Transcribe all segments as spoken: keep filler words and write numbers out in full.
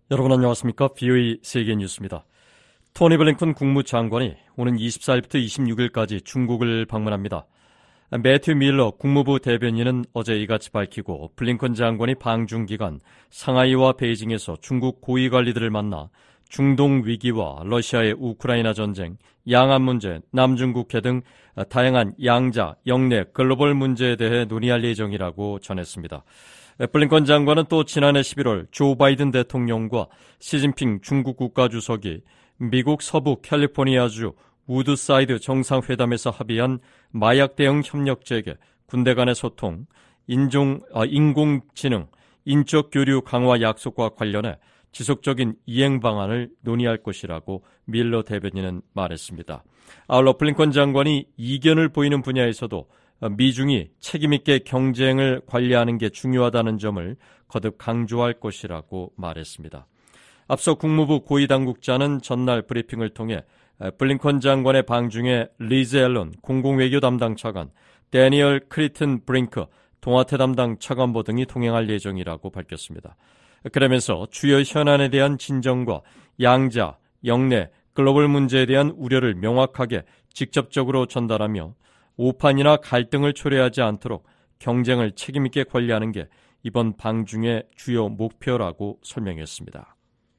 여러분 안녕하십니까? 비오이 세계뉴스입니다. 토니 블링컨 국무장관이 오는 이십사일부터 이십육일까지 중국을 방문합니다. 매튜 밀러 국무부 대변인은 어제 이같이 밝히고 블링컨 장관이 방중 기간 상하이와 베이징에서 중국 고위 관리들을 만나 중동 위기와 러시아의 우크라이나 전쟁, 양안 문제, 남중국해 등 다양한 양자, 영내, 글로벌 문제에 대해 논의할 예정이라고 전했습니다. 블링컨 장관은 또 지난해 십일월 조 바이든 대통령과 시진핑 중국 국가주석이 미국 서부 캘리포니아주 우드사이드 정상회담에서 합의한 마약 대응 협력 재개, 군대 간의 소통, 인종, 아, 인공지능, 인적 교류 강화 약속과 관련해 지속적인 이행 방안을 논의할 것이라고 밀러 대변인은 말했습니다. 아울러 블링컨 장관이 이견을 보이는 분야에서도 미중이 책임있게 경쟁을 관리하는 게 중요하다는 점을 거듭 강조할 것이라고 말했습니다. 앞서 국무부 고위당국자는 전날 브리핑을 통해 블링컨 장관의 방중에 리즈 앨런 공공외교 담당 차관, 데니얼 크리튼 브링크 동아태 담당 차관보 등이 동행할 예정이라고 밝혔습니다. 그러면서 주요 현안에 대한 진정과 양자, 영내, 글로벌 문제에 대한 우려를 명확하게 직접적으로 전달하며 오판이나 갈등을 초래하지 않도록 경쟁을 책임있게 관리하는 게 이번 방중의 주요 목표라고 설명했습니다.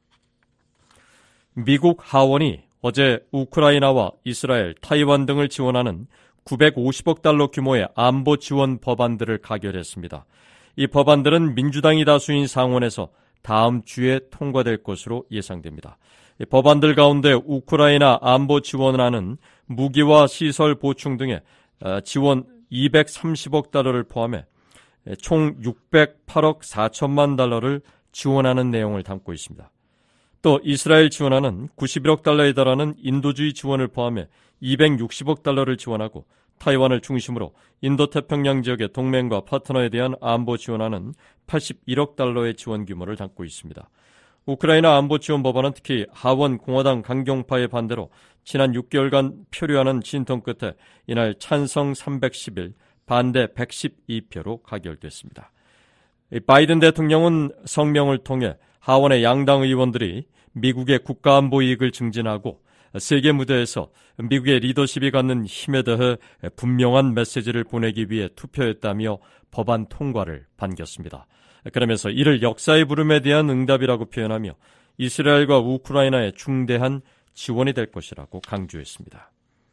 미국 하원이 어제 우크라이나와 이스라엘, 타이완 등을 지원하는 구백오십억 달러 규모의 안보 지원 법안들을 가결했습니다. 이 법안들은 민주당이 다수인 상원에서 다음 주에 통과될 것으로 예상됩니다. 이 법안들 가운데 우크라이나 안보 지원안은 무기와 시설 보충 등의 지원 이백삼십억 달러를 포함해 총 육백팔억 사천만 달러를 지원하는 내용을 담고 있습니다. 또 이스라엘 지원안은 구십일억 달러에 달하는 인도주의 지원을 포함해 이백육십억 달러를 지원하고 타이완을 중심으로 인도태평양 지역의 동맹과 파트너에 대한 안보 지원안은 팔십일억 달러의 지원 규모를 담고 있습니다. 우크라이나 안보 지원 법안은 특히 하원 공화당 강경파의 반대로 지난 육 개월간 표류하는 진통 끝에 이날 찬성 삼백십일, 반대 백십이 표로 가결됐습니다. 바이든 대통령은 성명을 통해 하원의 양당 의원들이 미국의 국가안보 이익을 증진하고 세계 무대에서 미국의 리더십이 갖는 힘에 대해 분명한 메시지를 보내기 위해 투표했다며 법안 통과를 반겼습니다. 그러면서 이를 역사의 부름에 대한 응답이라고 표현하며 이스라엘과 우크라이나의 중대한 지원이 될 것이라고 강조했습니다.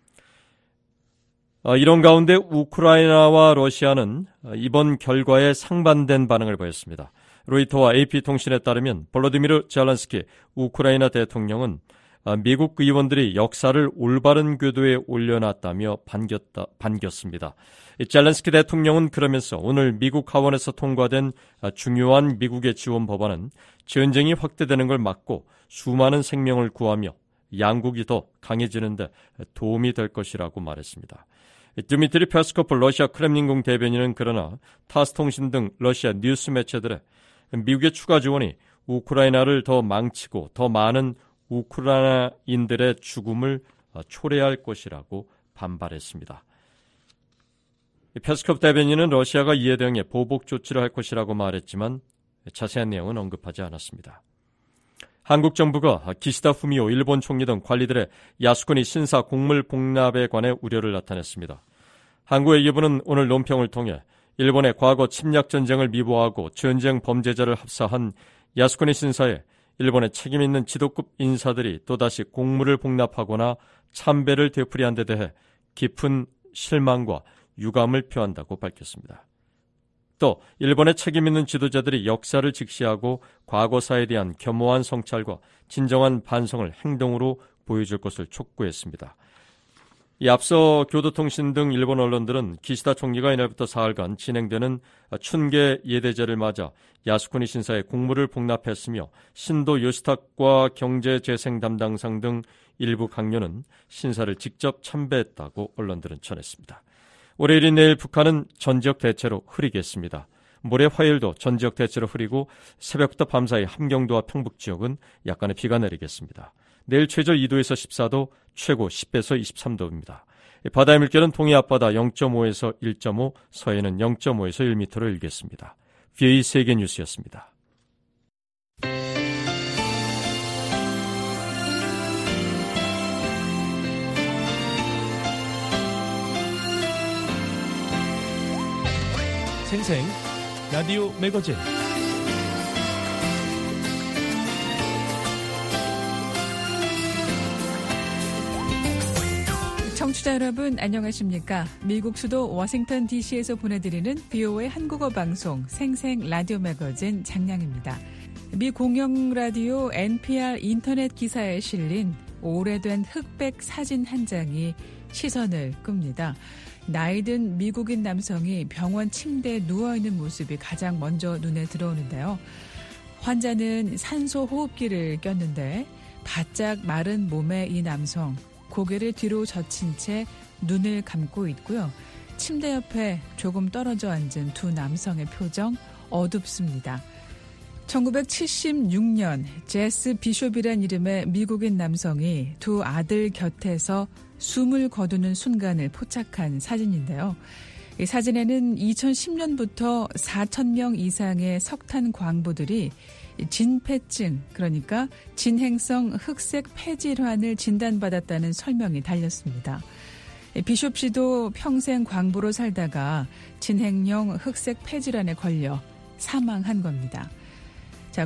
이런 가운데 우크라이나와 러시아는 이번 결과에 상반된 반응을 보였습니다. 로이터와 에이피통신에 따르면 볼로디미르 젤렌스키 우크라이나 대통령은 미국 의원들이 역사를 올바른 궤도에 올려놨다며 반겼다, 반겼습니다. 젤렌스키 대통령은 그러면서 오늘 미국 하원에서 통과된 중요한 미국의 지원 법안은 전쟁이 확대되는 걸 막고 수많은 생명을 구하며 양국이 더 강해지는 데 도움이 될 것이라고 말했습니다. 드미트리 페스코프 러시아 크렘린궁 대변인은 그러나 타스통신 등 러시아 뉴스 매체들의 미국의 추가 지원이 우크라이나를 더 망치고 더 많은 우크라이나인들의 죽음을 초래할 것이라고 반발했습니다. 페스코프 대변인은 러시아가 이에 대응해 보복 조치를 할 것이라고 말했지만 자세한 내용은 언급하지 않았습니다. 한국 정부가 기시다 후미오 일본 총리 등 관리들의 야스쿠니 신사 곡물 복납에 관해 우려를 나타냈습니다. 한국외교부는 오늘 논평을 통해 일본의 과거 침략 전쟁을 미화하고 전쟁 범죄자를 합사한 야스쿠니 신사에 일본의 책임있는 지도급 인사들이 또다시 곡물을 복납하거나 참배를 되풀이한 데 대해 깊은 실망과 유감을 표한다고 밝혔습니다. 또 일본의 책임있는 지도자들이 역사를 직시하고 과거사에 대한 겸허한 성찰과 진정한 반성을 행동으로 보여줄 것을 촉구했습니다. 이 앞서 교도통신 등 일본 언론들은 기시다 총리가 이날부터 사흘간 진행되는 춘계 예대제를 맞아 야스쿠니 신사에 곡물을 복납했으며 신도 요시타과 경제재생 담당상 등 일부 강요는 신사를 직접 참배했다고 언론들은 전했습니다. 월요일인 내일 북한은 전지역 대체로 흐리겠습니다. 모레 화요일도 전지역 대체로 흐리고 새벽부터 밤사이 함경도와 평북 지역은 약간의 비가 내리겠습니다. 내일 최저 이 도에서 십사 도, 최고 십 도에서 이십삼 도입니다. 바다의 물결은 동해 앞바다 영 점 오에서 일 점 오, 서해는 영 점 오에서 일 미터로 일겠습니다. 비오이 세계뉴스였습니다. 생생 라디오 매거진. 청취자 여러분 안녕하십니까? 미국 수도 워싱턴 디씨에서 보내드리는 비오에이 한국어 방송 생생 라디오 매거진 장량입니다. 미 공영 라디오 엔피알 인터넷 기사에 실린 오래된 흑백 사진 한 장이 시선을 끕니다. 나이든 미국인 남성이 병원 침대에 누워있는 모습이 가장 먼저 눈에 들어오는데요. 환자는 산소 호흡기를 꼈는데 바짝 마른 몸의 이 남성, 고개를 뒤로 젖힌 채 눈을 감고 있고요. 침대 옆에 조금 떨어져 앉은 두 남성의 표정 어둡습니다. 천구백칠십육 년 제스 비숍이란 이름의 미국인 남성이 두 아들 곁에서 숨을 거두는 순간을 포착한 사진인데요. 이 사진에는 이천십 년부터 사천 명 이상의 석탄 광부들이 진폐증, 그러니까 진행성 흑색 폐질환을 진단받았다는 설명이 달렸습니다. 비숍 씨도 평생 광부로 살다가 진행형 흑색 폐질환에 걸려 사망한 겁니다. 자,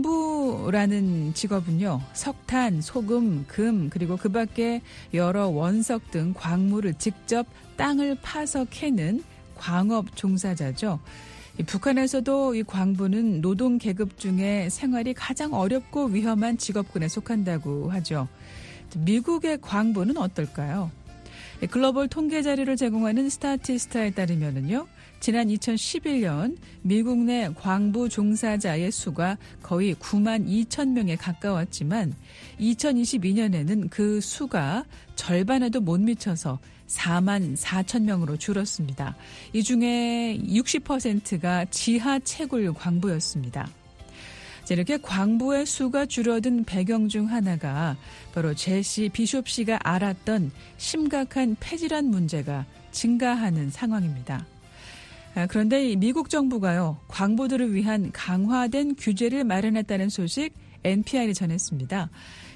광부라는 직업은요, 석탄, 소금, 금, 그리고 그 밖에 여러 원석 등 광물을 직접 땅을 파서 캐는 광업 종사자죠. 이 북한에서도 이 광부는 노동 계급 중에 생활이 가장 어렵고 위험한 직업군에 속한다고 하죠. 미국의 광부는 어떨까요? 글로벌 통계 자료를 제공하는 스타티스타에 따르면은요, 지난 이천십일 년 미국 내 광부 종사자의 수가 거의 구만 이천 명에 가까웠지만 이천이십이 년에는 그 수가 절반에도 못 미쳐서 사만 사천 명으로 줄었습니다. 이 중에 육십 퍼센트가 지하 채굴 광부였습니다. 이렇게 광부의 수가 줄어든 배경 중 하나가 바로 제시 비숍 씨가 알았던 심각한 폐질환 문제가 증가하는 상황입니다. 그런데 미국 정부가요, 광부들을 위한 강화된 규제를 마련했다는 소식 엔피알이 전했습니다.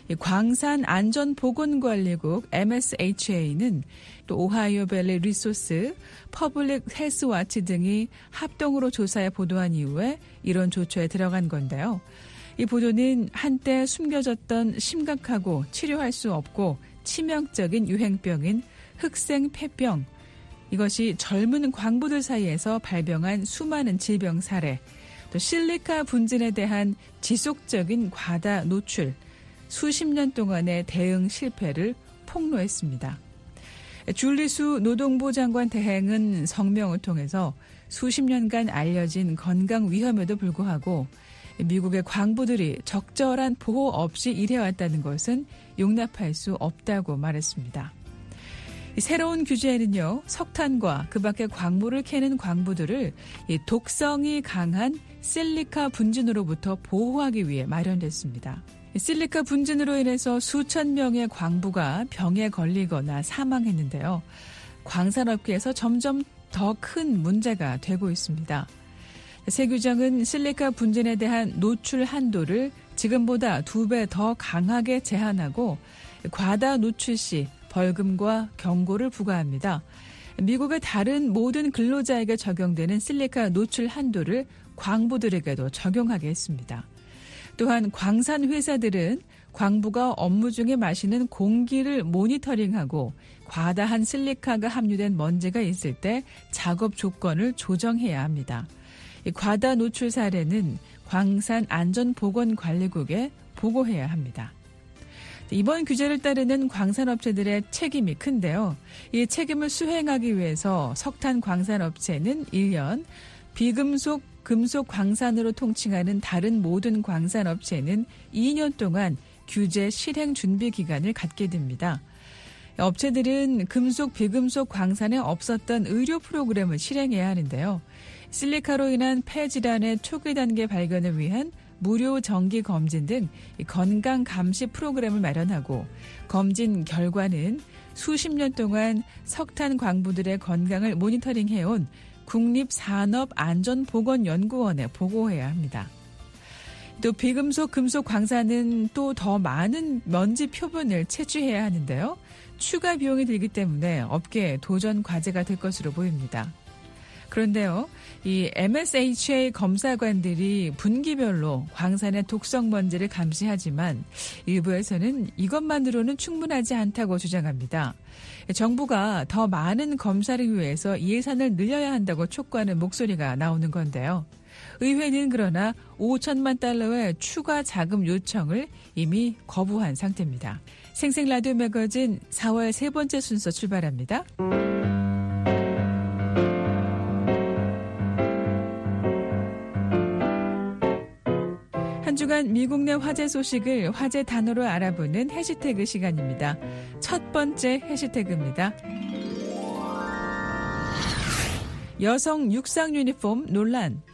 광산안전보건관리국 엠에스에이치에이는 또 오하이오밸리 리소스, 퍼블릭 헬스와치 등이 합동으로 조사해 보도한 이후에 이런 조처에 들어간 건데요. 이 보도는 한때 숨겨졌던 심각하고 치료할 수 없고 치명적인 유행병인 흑생폐병, 이것이 젊은 광부들 사이에서 발병한 수많은 질병 사례, 또 실리카 분진에 대한 지속적인 과다 노출, 수십 년 동안의 대응 실패를 폭로했습니다. 줄리수 노동부 장관 대행은 성명을 통해서 수십 년간 알려진 건강 위험에도 불구하고 미국의 광부들이 적절한 보호 없이 일해왔다는 것은 용납할 수 없다고 말했습니다. 새로운 규제에는요, 석탄과 그 밖의 광물을 캐는 광부들을 독성이 강한 실리카 분진으로부터 보호하기 위해 마련됐습니다. 실리카 분진으로 인해서 수천 명의 광부가 병에 걸리거나 사망했는데요. 광산업계에서 점점 더 큰 문제가 되고 있습니다. 새 규정은 실리카 분진에 대한 노출 한도를 지금보다 두 배 더 강하게 제한하고 과다 노출 시 벌금과 경고를 부과합니다. 미국의 다른 모든 근로자에게 적용되는 실리카 노출 한도를 광부들에게도 적용하게 했습니다. 또한 광산 회사들은 광부가 업무 중에 마시는 공기를 모니터링하고 과다한 실리카가 함유된 먼지가 있을 때 작업 조건을 조정해야 합니다. 이 과다 노출 사례는 광산안전보건관리국에 보고해야 합니다. 이번 규제를 따르는 광산업체들의 책임이 큰데요. 이 책임을 수행하기 위해서 석탄 광산업체는 일 년, 비금속, 금속 광산으로 통칭하는 다른 모든 광산업체는 이 년 동안 규제 실행 준비 기간을 갖게 됩니다. 업체들은 금속, 비금속 광산에 없었던 의료 프로그램을 실행해야 하는데요. 실리카로 인한 폐질환의 초기 단계 발견을 위한 무료 정기 검진 등 건강 감시 프로그램을 마련하고 검진 결과는 수십 년 동안 석탄 광부들의 건강을 모니터링해온 국립산업안전보건연구원에 보고해야 합니다. 또 비금속, 금속 광산은 또 더 많은 먼지 표본을 채취해야 하는데요. 추가 비용이 들기 때문에 업계의 도전 과제가 될 것으로 보입니다. 그런데요, 이 엠에스에이치에이 검사관들이 분기별로 광산의 독성 먼지를 감시하지만 일부에서는 이것만으로는 충분하지 않다고 주장합니다. 정부가 더 많은 검사를 위해서 예산을 늘려야 한다고 촉구하는 목소리가 나오는 건데요. 의회는 그러나 오천만 달러의 추가 자금 요청을 이미 거부한 상태입니다. 생생라디오 매거진 사월 세 번째 순서 출발합니다. 한 주간 미국 내 화제 소식을 화제 단어로 알아보는 해시태그 시간입니다. 첫 번째 해시태그입니다. 여성 육상 유니폼 논란.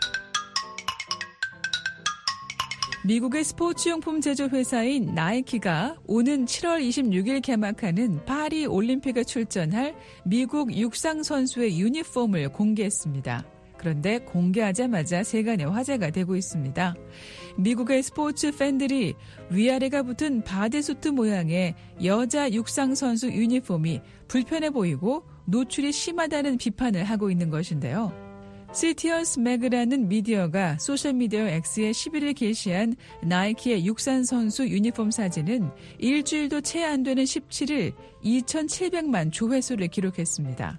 미국의 스포츠용품 제조회사인 나이키가 오는 칠월 이십육일 개막하는 파리 올림픽에 출전할 미국 육상 선수의 유니폼을 공개했습니다. 그런데 공개하자마자 세간의 화제가 되고 있습니다. 미국의 스포츠 팬들이 위아래가 붙은 바디수트 모양의 여자 육상 선수 유니폼이 불편해 보이고 노출이 심하다는 비판을 하고 있는 것인데요. 시티어스 매그라는 미디어가 소셜미디어 X에 십일일 게시한 나이키의 육상 선수 유니폼 사진은 일주일도 채 안 되는 십칠일 이천칠백만 조회수를 기록했습니다.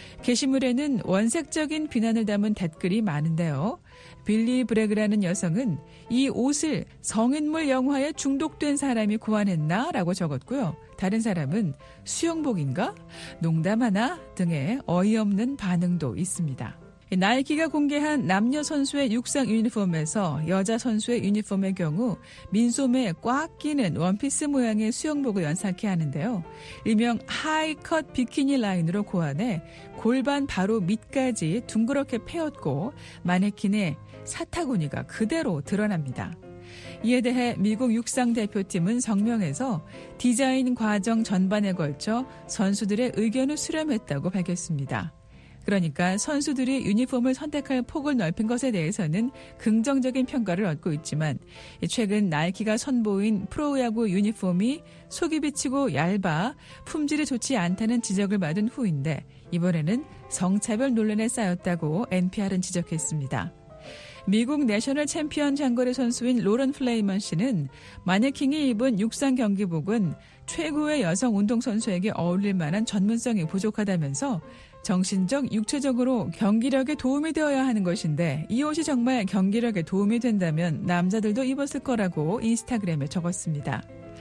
게시물에는 원색적인 비난을 담은 댓글이 많은데요. 빌리 브래그라는 여성은 이 옷을 성인물 영화에 중독된 사람이 고안했나? 라고 적었고요. 다른 사람은 수영복인가? 농담하나? 등의 어이없는 반응도 있습니다. 나이키가 공개한 남녀 선수의 육상 유니폼에서 여자 선수의 유니폼의 경우 민소매에 꽉 끼는 원피스 모양의 수영복을 연상케 하는데요. 일명 하이컷 비키니 라인으로 고안해 골반 바로 밑까지 둥그렇게 패였고 마네킹의 사타구니가 그대로 드러납니다. 이에 대해 미국 육상 대표팀은 성명에서 디자인 과정 전반에 걸쳐 선수들의 의견을 수렴했다고 밝혔습니다. 그러니까 선수들이 유니폼을 선택할 폭을 넓힌 것에 대해서는 긍정적인 평가를 얻고 있지만 최근 나이키가 선보인 프로야구 유니폼이 속이 비치고 얇아 품질이 좋지 않다는 지적을 받은 후인데 이번에는 성차별 논란에 쌓였다고 엔피알은 지적했습니다. 미국 내셔널 챔피언 장거리 선수인 로런 플레이먼 씨는 마네킹이 입은 육상 경기복은 최고의 여성 운동선수에게 어울릴 만한 전문성이 부족하다면서 정신적, 육체적으로 경기력에 도움이 되어야 하는 것인데 이 옷이 정말 경기력에 도움이 된다면 남자들도 입었을 거라고 인스타그램에 적었습니다.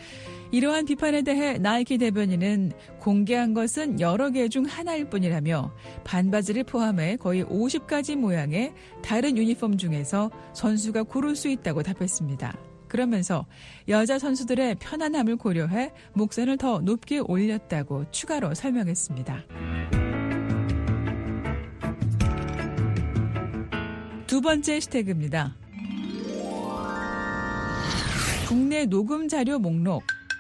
이러한 비판에 대해 나이키 대변인은 공개한 것은 여러 개 중 하나일 뿐이라며 반바지를 포함해 거의 오십 가지 모양의 다른 유니폼 중에서 선수가 고를 수 있다고 답했습니다. 그러면서 여자 선수들의 편안함을 고려해 목선을 더 높게 올렸다고 추가로 설명했습니다. 두 번째 해시태그입니다. 국내 녹음 자료 목록.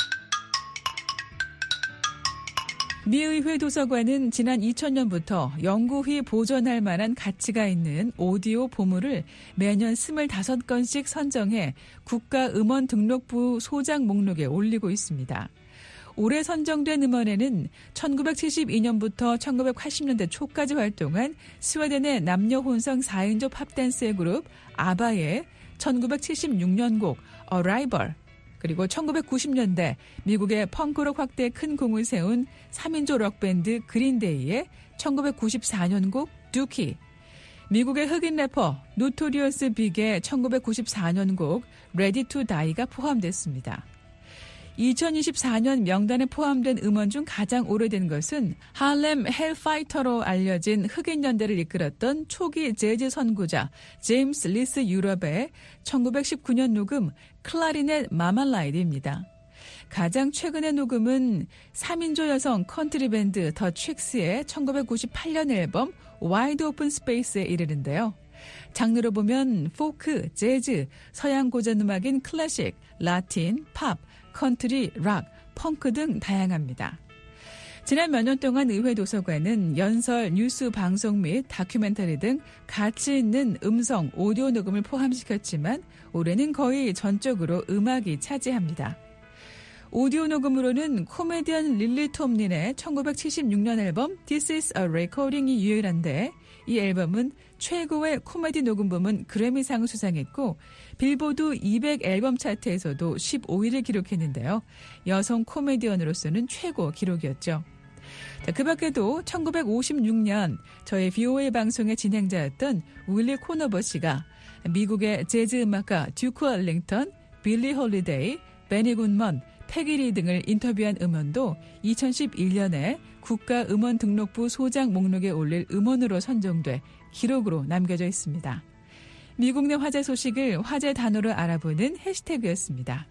미 의회 도서관은 지난 이천 년부터 연구히 보존할 만한 가치가 있는 오디오 보물을 매년 이십오 건씩 선정해 국가음원등록부 소장 목록에 올리고 있습니다. 올해 선정된 음원에는 천구백칠십이 년부터 천구백팔십 년대 초까지 활동한 스웨덴의 남녀 혼성 사 인조 팝댄스의 그룹 아바의 천구백칠십육 년 곡 Arrival, 그리고 천구백구십 년대 미국의 펑크록 확대에 큰 공을 세운 삼 인조 록밴드 그린데이의 천구백구십사 년 곡 Dookie, 미국의 흑인 래퍼 노토리어스 빅의 천구백구십사 년 곡 Ready to Die가 포함됐습니다. 이천이십사 년 명단에 포함된 음원 중 가장 오래된 것은 할렘 헬파이터로 알려진 흑인 연대를 이끌었던 초기 재즈 선구자 제임스 리스 유럽의 천구백십구 년 녹음 클라리넷 마말라이드입니다. 가장 최근의 녹음은 삼 인조 여성 컨트리 밴드 더 칙스의 천구백구십팔 년 앨범 와이드 오픈 스페이스에 이르는데요. 장르로 보면 포크, 재즈, 서양 고전음악인 클래식, 라틴, 팝, 컨트리, 락, 펑크 등 다양합니다. 지난 몇 년 동안 의회 도서관은 연설, 뉴스 방송 및 다큐멘터리 등 가치 있는 음성, 오디오 녹음을 포함시켰지만 올해는 거의 전적으로 음악이 차지합니다. 오디오 녹음으로는 코미디언 릴리 톰린의 천구백칠십육 년 앨범 This is a Recording이 유일한데 이 앨범은 최고의 코미디 녹음 부문 그래미상을 수상했고 빌보드 이백 앨범 차트에서도 십오 위를 기록했는데요. 여성 코미디언으로서는 최고 기록이었죠. 자, 그 밖에도 천구백오십육 년 저희 브이오에이 방송의 진행자였던 윌리 코너버 씨가 미국의 재즈 음악가 듀크 얼링턴, 빌리 홀리데이, 베니 굿먼, 패기리 등을 인터뷰한 음원도 이천십일 년에 국가음원등록부 소장 목록에 올릴 음원으로 선정돼 기록으로 남겨져 있습니다. 미국 내 화제 소식을 화제 단어로 알아보는 해시태그였습니다.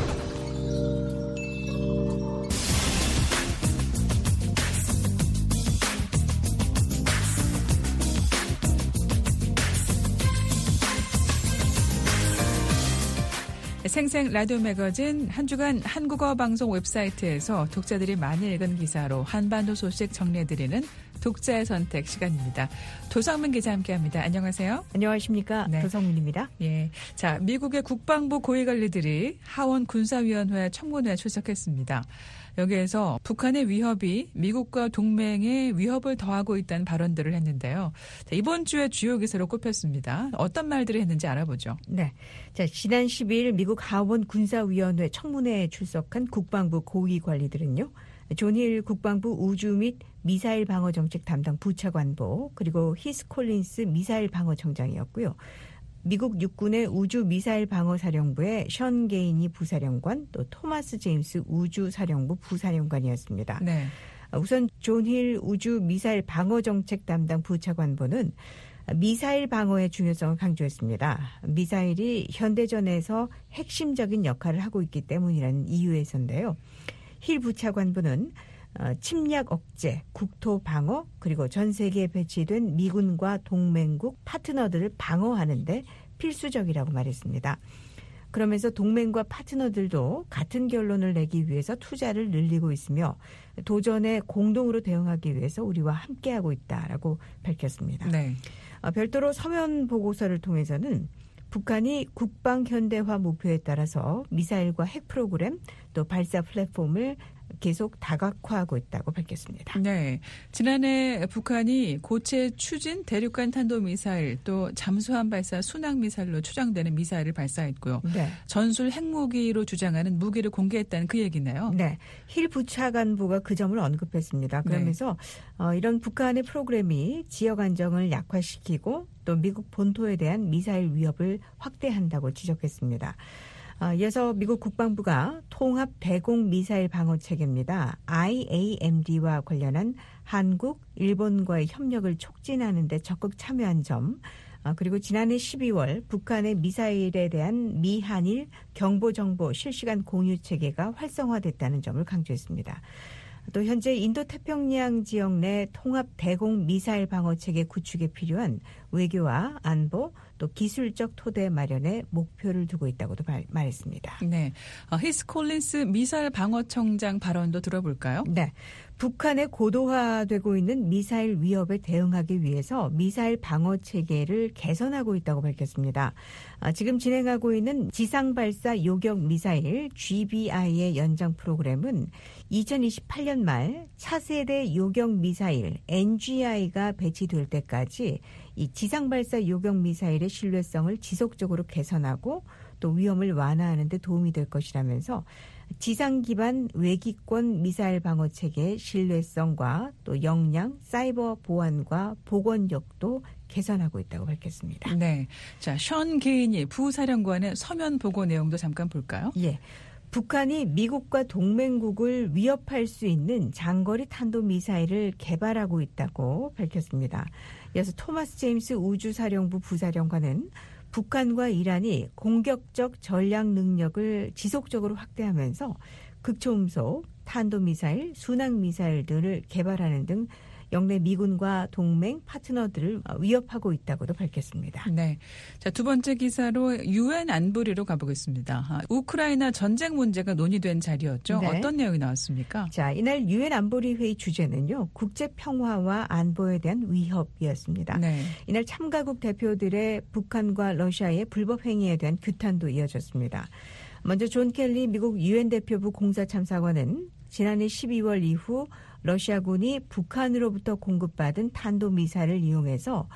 생생 라디오 매거진 한 주간 한국어 방송 웹사이트에서 독자들이 많이 읽은 기사로 한반도 소식 정리해드리는 독자의 선택 시간입니다. 도성민 기자 함께합니다. 안녕하세요. 안녕하십니까. 네. 도성민입니다. 예, 자 미국의 국방부 고위관리들이 하원 군사위원회 청문회에 출석했습니다. 여기에서 북한의 위협이 미국과 동맹에 위협을 더하고 있다는 발언들을 했는데요. 자, 이번 주에 주요 기사로 꼽혔습니다. 어떤 말들을 했는지 알아보죠. 네. 자, 지난 십이일 미국 하원 군사위원회 청문회에 출석한 국방부 고위 관리들은요. 존 힐 국방부 우주 및 미사일 방어 정책 담당 부차관보 그리고 히스 콜린스 미사일 방어청장이었고요. 미국 육군의 우주 미사일 방어사령부의 션 게이니 부사령관 또 토마스 제임스 우주사령부 부사령관이었습니다. 네. 우선 존 힐 우주 미사일 방어 정책 담당 부차관보는 미사일 방어의 중요성을 강조했습니다. 미사일이 현대전에서 핵심적인 역할을 하고 있기 때문이라는 이유에서인데요. 힐 부차관보는 침략 억제, 국토 방어, 그리고 전 세계에 배치된 미군과 동맹국, 파트너들을 방어하는 데 필수적이라고 말했습니다. 그러면서 동맹과 파트너들도 같은 결론을 내기 위해서 투자를 늘리고 있으며 도전에 공동으로 대응하기 위해서 우리와 함께하고 있다라고 밝혔습니다. 네. 별도로 서면 보고서를 통해서는 북한이 국방 현대화 목표에 따라서 미사일과 핵 프로그램 또 발사 플랫폼을 계속 다각화하고 있다고 밝혔습니다. 네, 지난해 북한이 고체 추진 대륙간 탄도미사일 또 잠수함 발사 순항미사일로 추정되는 미사일을 발사했고요. 네. 전술 핵무기로 주장하는 무기를 공개했다는 그 얘기네요. 네, 힐 부차관보가 그 점을 언급했습니다. 그러면서 네. 어, 이런 북한의 프로그램이 지역 안정을 약화시키고 또 미국 본토에 대한 미사일 위협을 확대한다고 지적했습니다. 이어서 미국 국방부가 통합 대공 미사일 방어 체계입니다. 아이에이엠디와 관련한 한국, 일본과의 협력을 촉진하는 데 적극 참여한 점, 그리고 지난해 십이월 북한의 미사일에 대한 미한일 경보정보 실시간 공유 체계가 활성화됐다는 점을 강조했습니다. 또 현재 인도태평양 지역 내 통합 대공 미사일 방어 체계 구축에 필요한 외교와 안보 또 기술적 토대 마련에 목표를 두고 있다고도 말, 말했습니다. 네, 어, 히스 콜린스 미사일 방어청장 발언도 들어볼까요? 네, 북한의 고도화되고 있는 미사일 위협에 대응하기 위해서 미사일 방어 체계를 개선하고 있다고 밝혔습니다. 아, 지금 진행하고 있는 지상발사 요격 미사일 지비아이의 연장 프로그램은 이천이십팔 년 말 차세대 요격 미사일 엔지아이가 배치될 때까지 이 지상발사 요격 미사일의 신뢰성을 지속적으로 개선하고 또 위험을 완화하는 데 도움이 될 것이라면서 지상 기반 외기권 미사일 방어 체계의 신뢰성과 또 역량, 사이버 보안과 복원력도 개선하고 있다고 밝혔습니다. 네, 자, 션 게이니 부사령관의 서면 보고 내용도 잠깐 볼까요? 예. 북한이 미국과 동맹국을 위협할 수 있는 장거리 탄도미사일을 개발하고 있다고 밝혔습니다. 이어서 토마스 제임스 우주사령부 부사령관은 북한과 이란이 공격적 전략 능력을 지속적으로 확대하면서 극초음속, 탄도미사일, 순항미사일 등을 개발하는 등 영내 미군과 동맹 파트너들을 위협하고 있다고도 밝혔습니다. 네, 자, 두 번째 기사로 유엔 안보리로 가보겠습니다. 우크라이나 전쟁 문제가 논의된 자리였죠. 네. 어떤 내용이 나왔습니까? 자, 이날 유엔 안보리 회의 주제는요. 국제 평화와 안보에 대한 위협이었습니다. 네. 이날 참가국 대표들의 북한과 러시아의 불법 행위에 대한 규탄도 이어졌습니다. 먼저 존 켈리 미국 유엔 대표부 공사참사관은 지난해 십이월 이후 러시아군이 북한으로부터 공급받은 탄도미사일을 이용해서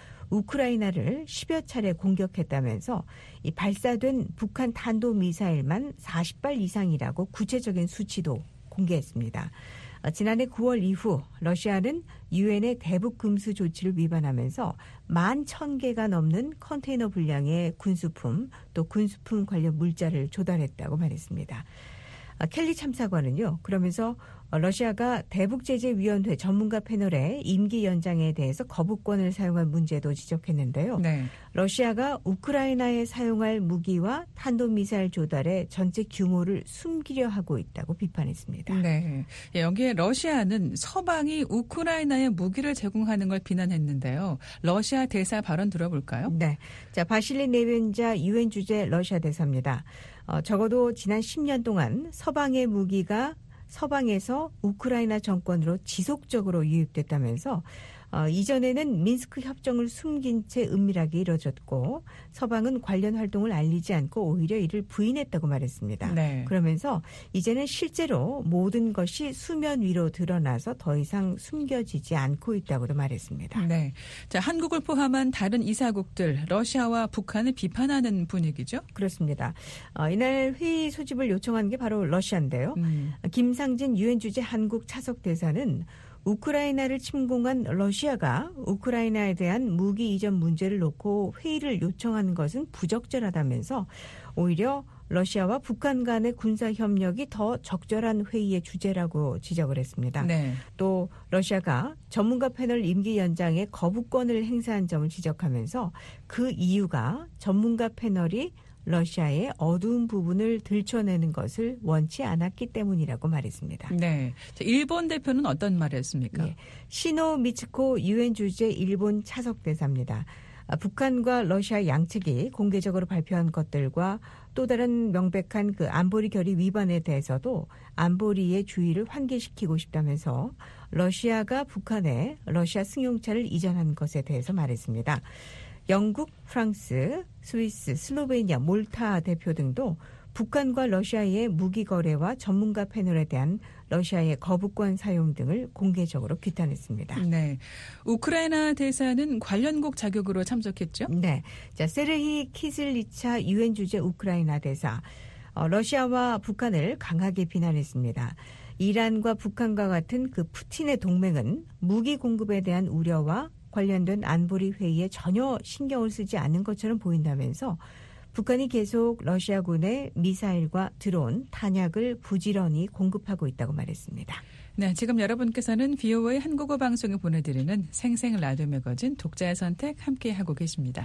우크라이나를 십여 차례 공격했다면서 이 발사된 북한 탄도미사일만 사십 발 이상이라고 구체적인 수치도 공개했습니다. 지난해 구월 이후 러시아는 유엔의 대북 금수 조치를 위반하면서 만 천 개가 넘는 컨테이너 분량의 군수품 또 군수품 관련 물자를 조달했다고 말했습니다. 켈리 참사관은요. 그러면서 러시아가 대북제재위원회 전문가 패널의 임기 연장에 대해서 거부권을 사용한 문제도 지적했는데요. 네. 러시아가 우크라이나에 사용할 무기와 탄도미사일 조달의 전체 규모를 숨기려 하고 있다고 비판했습니다. 네. 여기에 러시아는 서방이 우크라이나에 무기를 제공하는 걸 비난했는데요. 러시아 대사 발언 들어볼까요? 네. 자, 바실리 네벤자 유엔 주재 러시아 대사입니다. 어, 적어도 지난 십 년 동안 서방의 무기가 서방에서 우크라이나 정권으로 지속적으로 유입됐다면서 어, 이전에는 미न्스크 협정을 숨긴 채 은밀하게 이뤄졌고 서방은 관련 활동을 알리지 않고 오히려 이를 부인했다고 말했습니다. 네. 그러면서 이제는 실제로 모든 것이 수면 위로 드러나서 더 이상 숨겨지지 않고 있다고도 말했습니다. 네. 자, 한국을 포함한 다른 이사국들 러시아와 북한을 비판하는 분위기죠? 그렇습니다. 어, 이날 회의 소집을 요청한 게 바로 러시아인데요. 음. 김상진 유엔 주재 한국 차석 대사는 우크라이나를 침공한 러시아가 우크라이나에 대한 무기 이전 문제를 놓고 회의를 요청한 것은 부적절하다면서 오히려 러시아와 북한 간의 군사 협력이 더 적절한 회의의 주제라고 지적을 했습니다. 네. 또 러시아가 전문가 패널 임기 연장에 거부권을 행사한 점을 지적하면서 그 이유가 전문가 패널이 러시아의 어두운 부분을 들춰내는 것을 원치 않았기 때문이라고 말했습니다. 네. 일본 대표는 어떤 말을 했습니까? 네. 시노 미츠코 유엔 주재 일본 차석 대사입니다. 북한과 러시아 양측이 공개적으로 발표한 것들과 또 다른 명백한 그 안보리 결의 위반에 대해서도 안보리의 주의를 환기시키고 싶다면서 러시아가 북한에 러시아 승용차를 이전한 것에 대해서 말했습니다. 영국, 프랑스, 스위스, 슬로베니아, 몰타 대표 등도 북한과 러시아의 무기 거래와 전문가 패널에 대한 러시아의 거부권 사용 등을 공개적으로 규탄했습니다. 네, 우크라이나 대사는 관련국 자격으로 참석했죠? 네, 자 세르히 키슬리차 유엔 주재 우크라이나 대사, 어, 러시아와 북한을 강하게 비난했습니다. 이란과 북한과 같은 그 푸틴의 동맹은 무기 공급에 대한 우려와 관련된 안보리 회의에 전혀 신경을 쓰지 않는 것처럼 보인다면서 북한이 계속 러시아군의 미사일과 드론, 탄약을 부지런히 공급하고 있다고 말했습니다. 네, 지금 여러분께서는 비오에이 한국어 방송에 보내드리는 생생 라디오 매거진 독자의 선택 함께하고 계십니다.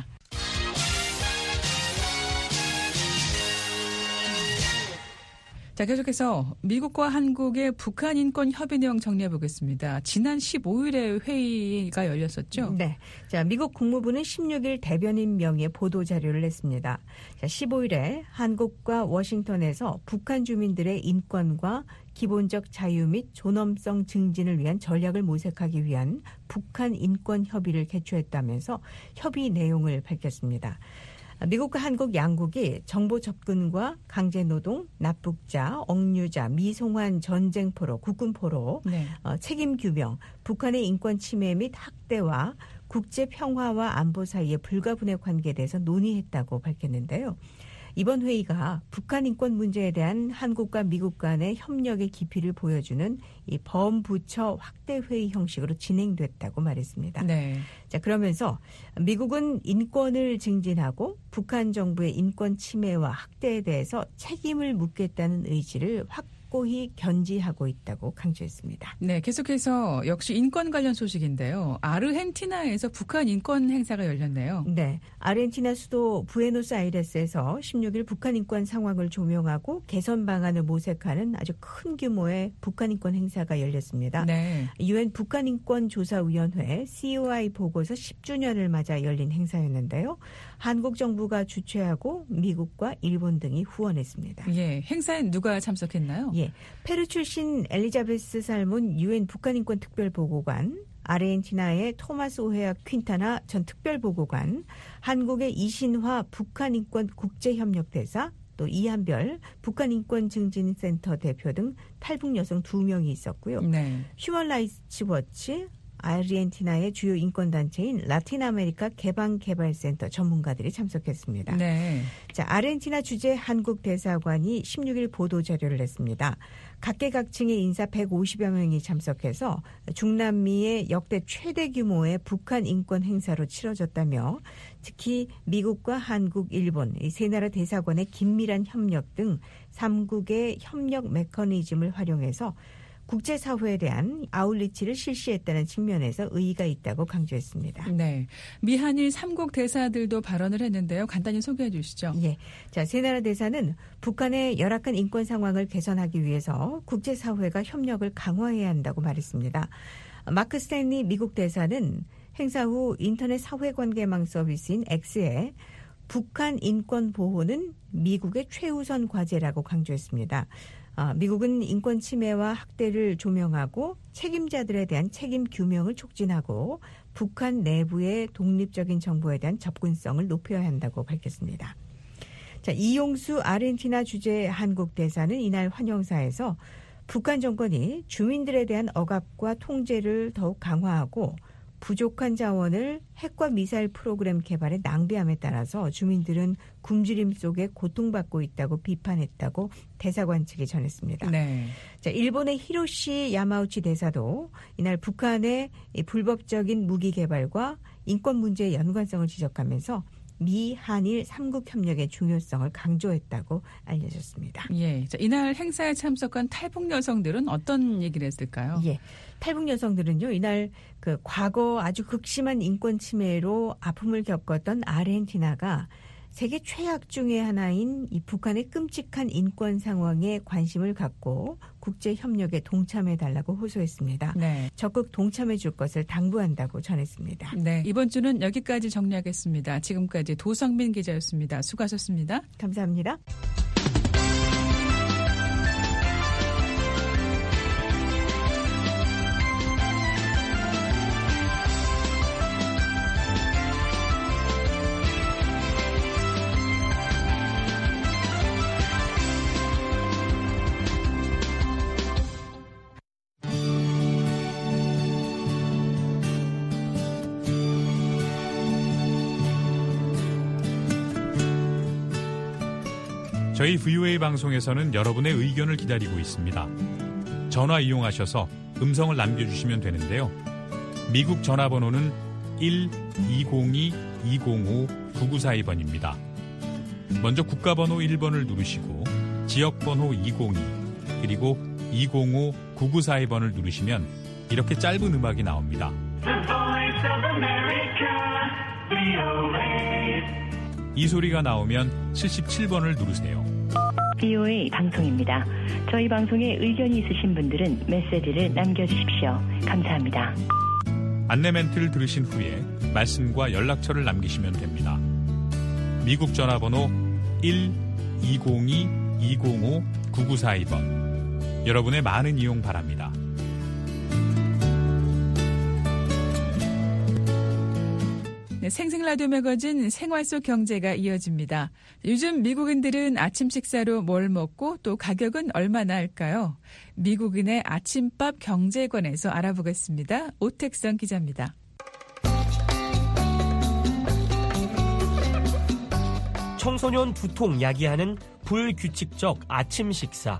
자, 계속해서 미국과 한국의 북한 인권 협의 내용 정리해 보겠습니다. 지난 십오 일에 회의가 열렸었죠? 네. 자, 미국 국무부는 십육 일 대변인 명의의 보도 자료를 냈습니다. 자, 십오 일에 한국과 워싱턴에서 북한 주민들의 인권과 기본적 자유 및 존엄성 증진을 위한 전략을 모색하기 위한 북한 인권 협의를 개최했다면서 협의 내용을 밝혔습니다. 미국과 한국 양국이 정보 접근과 강제노동, 납북자, 억류자, 미송환 전쟁포로, 국군포로, 네. 어, 책임 규명, 북한의 인권 침해 및 학대와 국제 평화와 안보 사이의 불가분의 관계에 대해서 논의했다고 밝혔는데요. 이번 회의가 북한 인권 문제에 대한 한국과 미국 간의 협력의 깊이를 보여주는 이 범부처 확대 회의 형식으로 진행됐다고 말했습니다. 네. 자, 그러면서 미국은 인권을 증진하고 북한 정부의 인권 침해와 학대에 대해서 책임을 묻겠다는 의지를 확고히 견지하고 있다고 강조했습니다. 네, 계속해서 역시 인권 관련 소식인데요. 아르헨티나에서 북한 인권 행사가 열렸네요. 네, 아르헨티나 수도 부에노스아이레스에서 십육 일 북한 인권 상황을 조명하고 개선 방안을 모색하는 아주 큰 규모의 북한 인권 행사가 열렸습니다. 네. 유엔 북한 인권 조사위원회 씨오아이 보고서 십 주년을 맞아 열린 행사였는데요. 한국 정부가 주최하고 미국과 일본 등이 후원했습니다. 예, 행사에 누가 참석했나요? 예, 페루 출신 엘리자베스 살몬 유엔 북한인권 특별보고관, 아르헨티나의 토마스 오헤아 퀸타나 전 특별보고관, 한국의 이신화 북한인권 국제협력대사, 또 이한별 북한인권증진센터 대표 등 탈북 여성 두 명이 있었고요. 네. 휴먼라이츠 워치, 아르헨티나의 주요 인권단체인 라틴 아메리카 개방개발센터 전문가들이 참석했습니다. 네. 자, 아르헨티나 주재 한국 대사관이 십육 일 보도 자료를 냈습니다. 각계각층의 인사 백오십여 명이 참석해서 중남미의 역대 최대 규모의 북한 인권 행사로 치러졌다며 특히 미국과 한국, 일본 이 세 나라 대사관의 긴밀한 협력 등 삼국의 협력 메커니즘을 활용해서 국제사회에 대한 아웃리치를 실시했다는 측면에서 의의가 있다고 강조했습니다. 네, 미한일 삼국 대사들도 발언을 했는데요. 간단히 소개해 주시죠. 예, 자, 세 나라 대사는 북한의 열악한 인권 상황을 개선하기 위해서 국제사회가 협력을 강화해야 한다고 말했습니다. 마크 스탠리 미국 대사는 행사 후 인터넷 사회관계망 서비스인 X에 북한 인권 보호는 미국의 최우선 과제라고 강조했습니다. 아, 미국은 인권 침해와 학대를 조명하고 책임자들에 대한 책임 규명을 촉진하고 북한 내부의 독립적인 정보에 대한 접근성을 높여야 한다고 밝혔습니다. 자, 이용수 아르헨티나 주재 한국 대사는 이날 환영사에서 북한 정권이 주민들에 대한 억압과 통제를 더욱 강화하고 부족한 자원을 핵과 미사일 프로그램 개발에 낭비함에 따라서 주민들은 굶주림 속에 고통받고 있다고 비판했다고 대사관 측이 전했습니다. 네. 자, 일본의 히로시 야마우치 대사도 이날 북한의 불법적인 무기 개발과 인권 문제의 연관성을 지적하면서 미, 한일 삼국 협력의 중요성을 강조했다고 알려졌습니다. 예, 자, 이날 행사에 참석한 탈북 여성들은 어떤 얘기를 했을까요? 예, 탈북 여성들은요, 이날 그 과거 아주 극심한 인권 침해로 아픔을 겪었던 아르헨티나가 세계 최악 중의 하나인 이 북한의 끔찍한 인권 상황에 관심을 갖고 국제 협력에 동참해달라고 호소했습니다. 네. 적극 동참해 줄 것을 당부한다고 전했습니다. 네, 이번 주는 여기까지 정리하겠습니다. 지금까지 도성민 기자였습니다. 수고하셨습니다. 감사합니다. 저희 브이오에이 방송에서는 여러분의 의견을 기다리고 있습니다. 전화 이용하셔서 음성을 남겨주시면 되는데요. 미국 전화번호는 일 이공이 이공오 구구사이 번입니다. 먼저 국가번호 일 번을 누르시고 지역번호 이공이 그리고 이공오 구구사이 번을 누르시면 이렇게 짧은 음악이 나옵니다. 이 소리가 나오면 칠십칠 번을 누르세요. 브이오에이 방송입니다. 저희 방송에 의견이 있으신 분들은 메시지를 남겨주십시오. 감사합니다. 안내 멘트를 들으신 후에 말씀과 연락처를 남기시면 됩니다. 미국 전화번호 일 이공이 이공오 구구사이 번. 여러분의 많은 이용 바랍니다. 네, 생생라디오 매거진 생활 속 경제가 이어집니다. 요즘 미국인들은 아침 식사로 뭘 먹고 또 가격은 얼마나 할까요? 미국인의 아침밥 경제에 관해서 알아보겠습니다. 오택성 기자입니다. 청소년 두통 야기하는 불규칙적 아침 식사.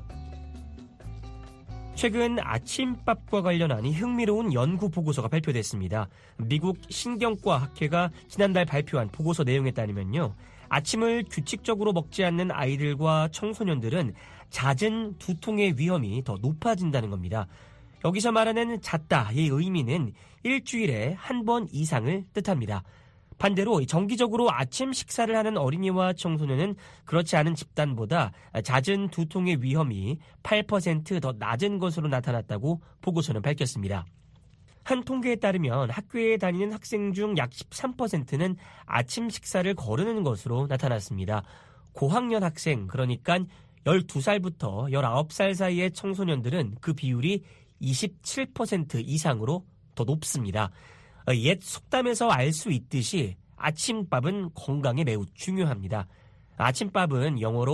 최근 아침밥과 관련한 흥미로운 연구 보고서가 발표됐습니다. 미국 신경과 학회가 지난달 발표한 보고서 내용에 따르면요. 아침을 규칙적으로 먹지 않는 아이들과 청소년들은 잦은 두통의 위험이 더 높아진다는 겁니다. 여기서 말하는 잦다의 의미는 일주일에 한 번 이상을 뜻합니다. 반대로 정기적으로 아침 식사를 하는 어린이와 청소년은 그렇지 않은 집단보다 잦은 두통의 위험이 팔 퍼센트 더 낮은 것으로 나타났다고 보고서는 밝혔습니다. 한 통계에 따르면 학교에 다니는 학생 중 약 십삼 퍼센트는 아침 식사를 거르는 것으로 나타났습니다. 고학년 학생, 그러니까 열두 살부터 열아홉 살 사이의 청소년들은 그 비율이 이십칠 퍼센트 이상으로 더 높습니다. 옛 속담에서 알 수 있듯이 아침밥은 건강에 매우 중요합니다. 아침밥은 영어로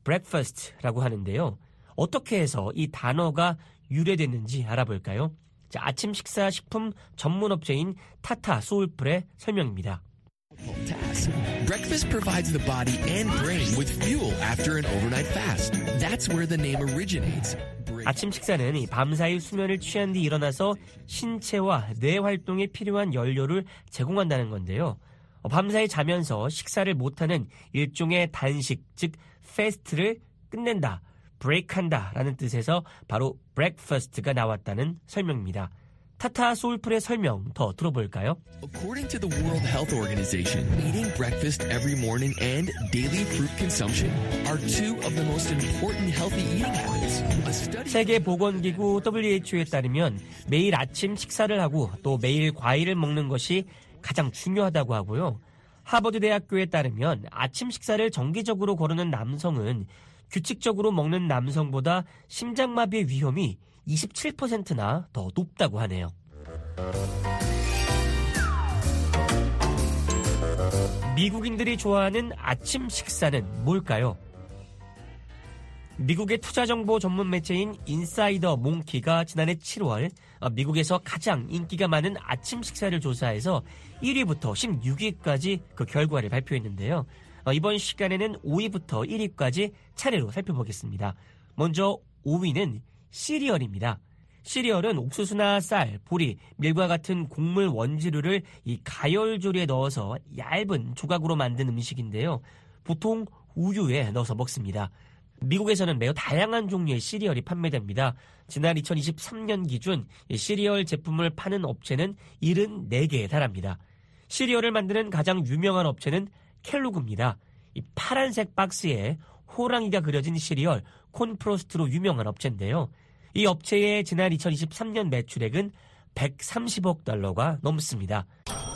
breakfast라고 하는데요. 어떻게 해서 이 단어가 유래됐는지 알아볼까요? 자, 아침 식사 식품 전문 업체인 타타 소울풀의 설명입니다. Task. Breakfast provides the body and brain with fuel after an overnight fast. That's where the name originates. 아침 식사는 이 밤사이 수면을 취한 뒤 일어나서 신체와 뇌 활동에 필요한 연료를 제공한다는 건데요. 밤사이 자면서 식사를 못하는 일종의 단식, 즉 패스트를 끝낸다, 브레이크한다 라는 뜻에서 바로 breakfast가 나왔다는 설명입니다. 타타 소울풀의 설명 더 들어볼까요? According to the World Health Organization, eating breakfast every morning and daily fruit consumption are two of the most important healthy eating habits. A study... 세계보건기구 더블유에이치오에 따르면 매일 아침 식사를 하고 또 매일 과일을 먹는 것이 가장 중요하다고 하고요. 하버드 대학교에 따르면 아침 식사를 정기적으로 거르는 남성은 규칙적으로 먹는 남성보다 심장마비의 위험이 이십칠 퍼센트나 더 높다고 하네요. 미국인들이 좋아하는 아침 식사는 뭘까요? 미국의 투자정보 전문 매체인 인사이더 몽키가 지난해 칠월 미국에서 가장 인기가 많은 아침 식사를 조사해서 일 위부터 십육 위까지 그 결과를 발표했는데요. 이번 시간에는 오 위부터 일 위까지 차례로 살펴보겠습니다. 먼저 오 위는 시리얼입니다. 시리얼은 옥수수나 쌀, 보리, 밀과 같은 곡물 원재료를 이 가열조리에 넣어서 얇은 조각으로 만든 음식인데요. 보통 우유에 넣어서 먹습니다. 미국에서는 매우 다양한 종류의 시리얼이 판매됩니다. 지난 이천이십삼 년 기준 시리얼 제품을 파는 업체는 칠십사 개에 달합니다. 시리얼을 만드는 가장 유명한 업체는 켈로그입니다. 이 파란색 박스에 호랑이가 그려진 시리얼 콘프로스트로 유명한 업체인데요. 이 업체의 지난 이천이십삼 년 매출액은 백삼십억 달러가 넘습니다.